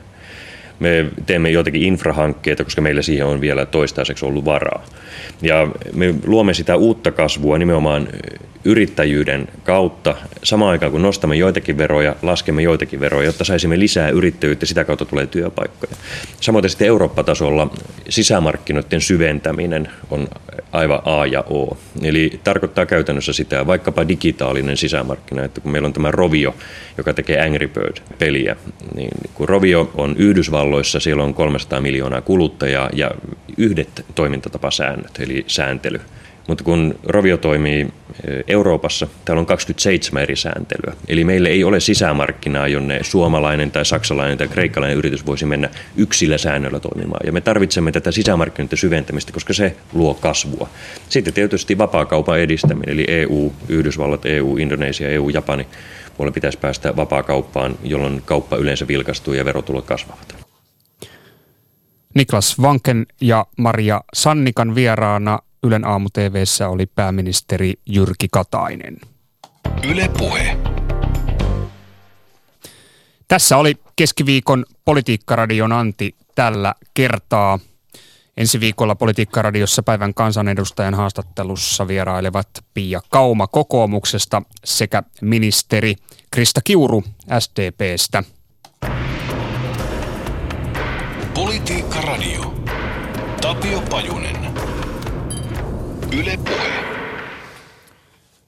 Me teemme joitakin infrahankkeita, koska meillä siihen on vielä toistaiseksi ollut varaa. Ja me luomme sitä uutta kasvua nimenomaan yrittäjyyden kautta. Samaan aikaan kun nostamme joitakin veroja, laskemme joitakin veroja, jotta saisimme lisää yrittäjyyttä, sitä kautta tulee työpaikkoja. Samoin sitten Eurooppa-tasolla sisämarkkinoiden syventäminen on aivan A ja O. Eli tarkoittaa käytännössä sitä, vaikkapa digitaalinen sisämarkkina, että kun meillä on tämä Rovio, joka tekee Angry Bird-peliä, niin kun Rovio on Yhdysvalloissa, siellä on kolmesataa miljoonaa kuluttajaa ja yhdet toimintatapasäännöt, eli sääntely. Mutta kun Rovio toimii Euroopassa, täällä on kaksikymmentäseitsemän eri sääntelyä. Eli meillä ei ole sisämarkkinaa, jonne suomalainen tai saksalainen tai kreikkalainen yritys voisi mennä yksillä säännöillä toimimaan. Ja me tarvitsemme tätä sisämarkkinoiden syventämistä, koska se luo kasvua. Sitten tietysti vapaakaupan edistäminen, eli E U, Yhdysvallat, E U, Indonesia, E U, Japani. Puolella pitäisi päästä vapaakauppaan, jolloin kauppa yleensä vilkastuu ja verotulot kasvavat. Niklas Wanken ja Maria Sannikan vieraana Ylen aamu T V:ssä oli pääministeri Jyrki Katainen. Yle Puhe. Tässä oli keskiviikon Politiikkaradion anti tällä kertaa. Ensi viikolla Politiikkaradiossa päivän kansanedustajan haastattelussa vierailevat Pia Kauma kokoomuksesta sekä ministeri Krista Kiuru S D P:stä. Politiikkaradio. Tapio Pajunen. Yle Puhe.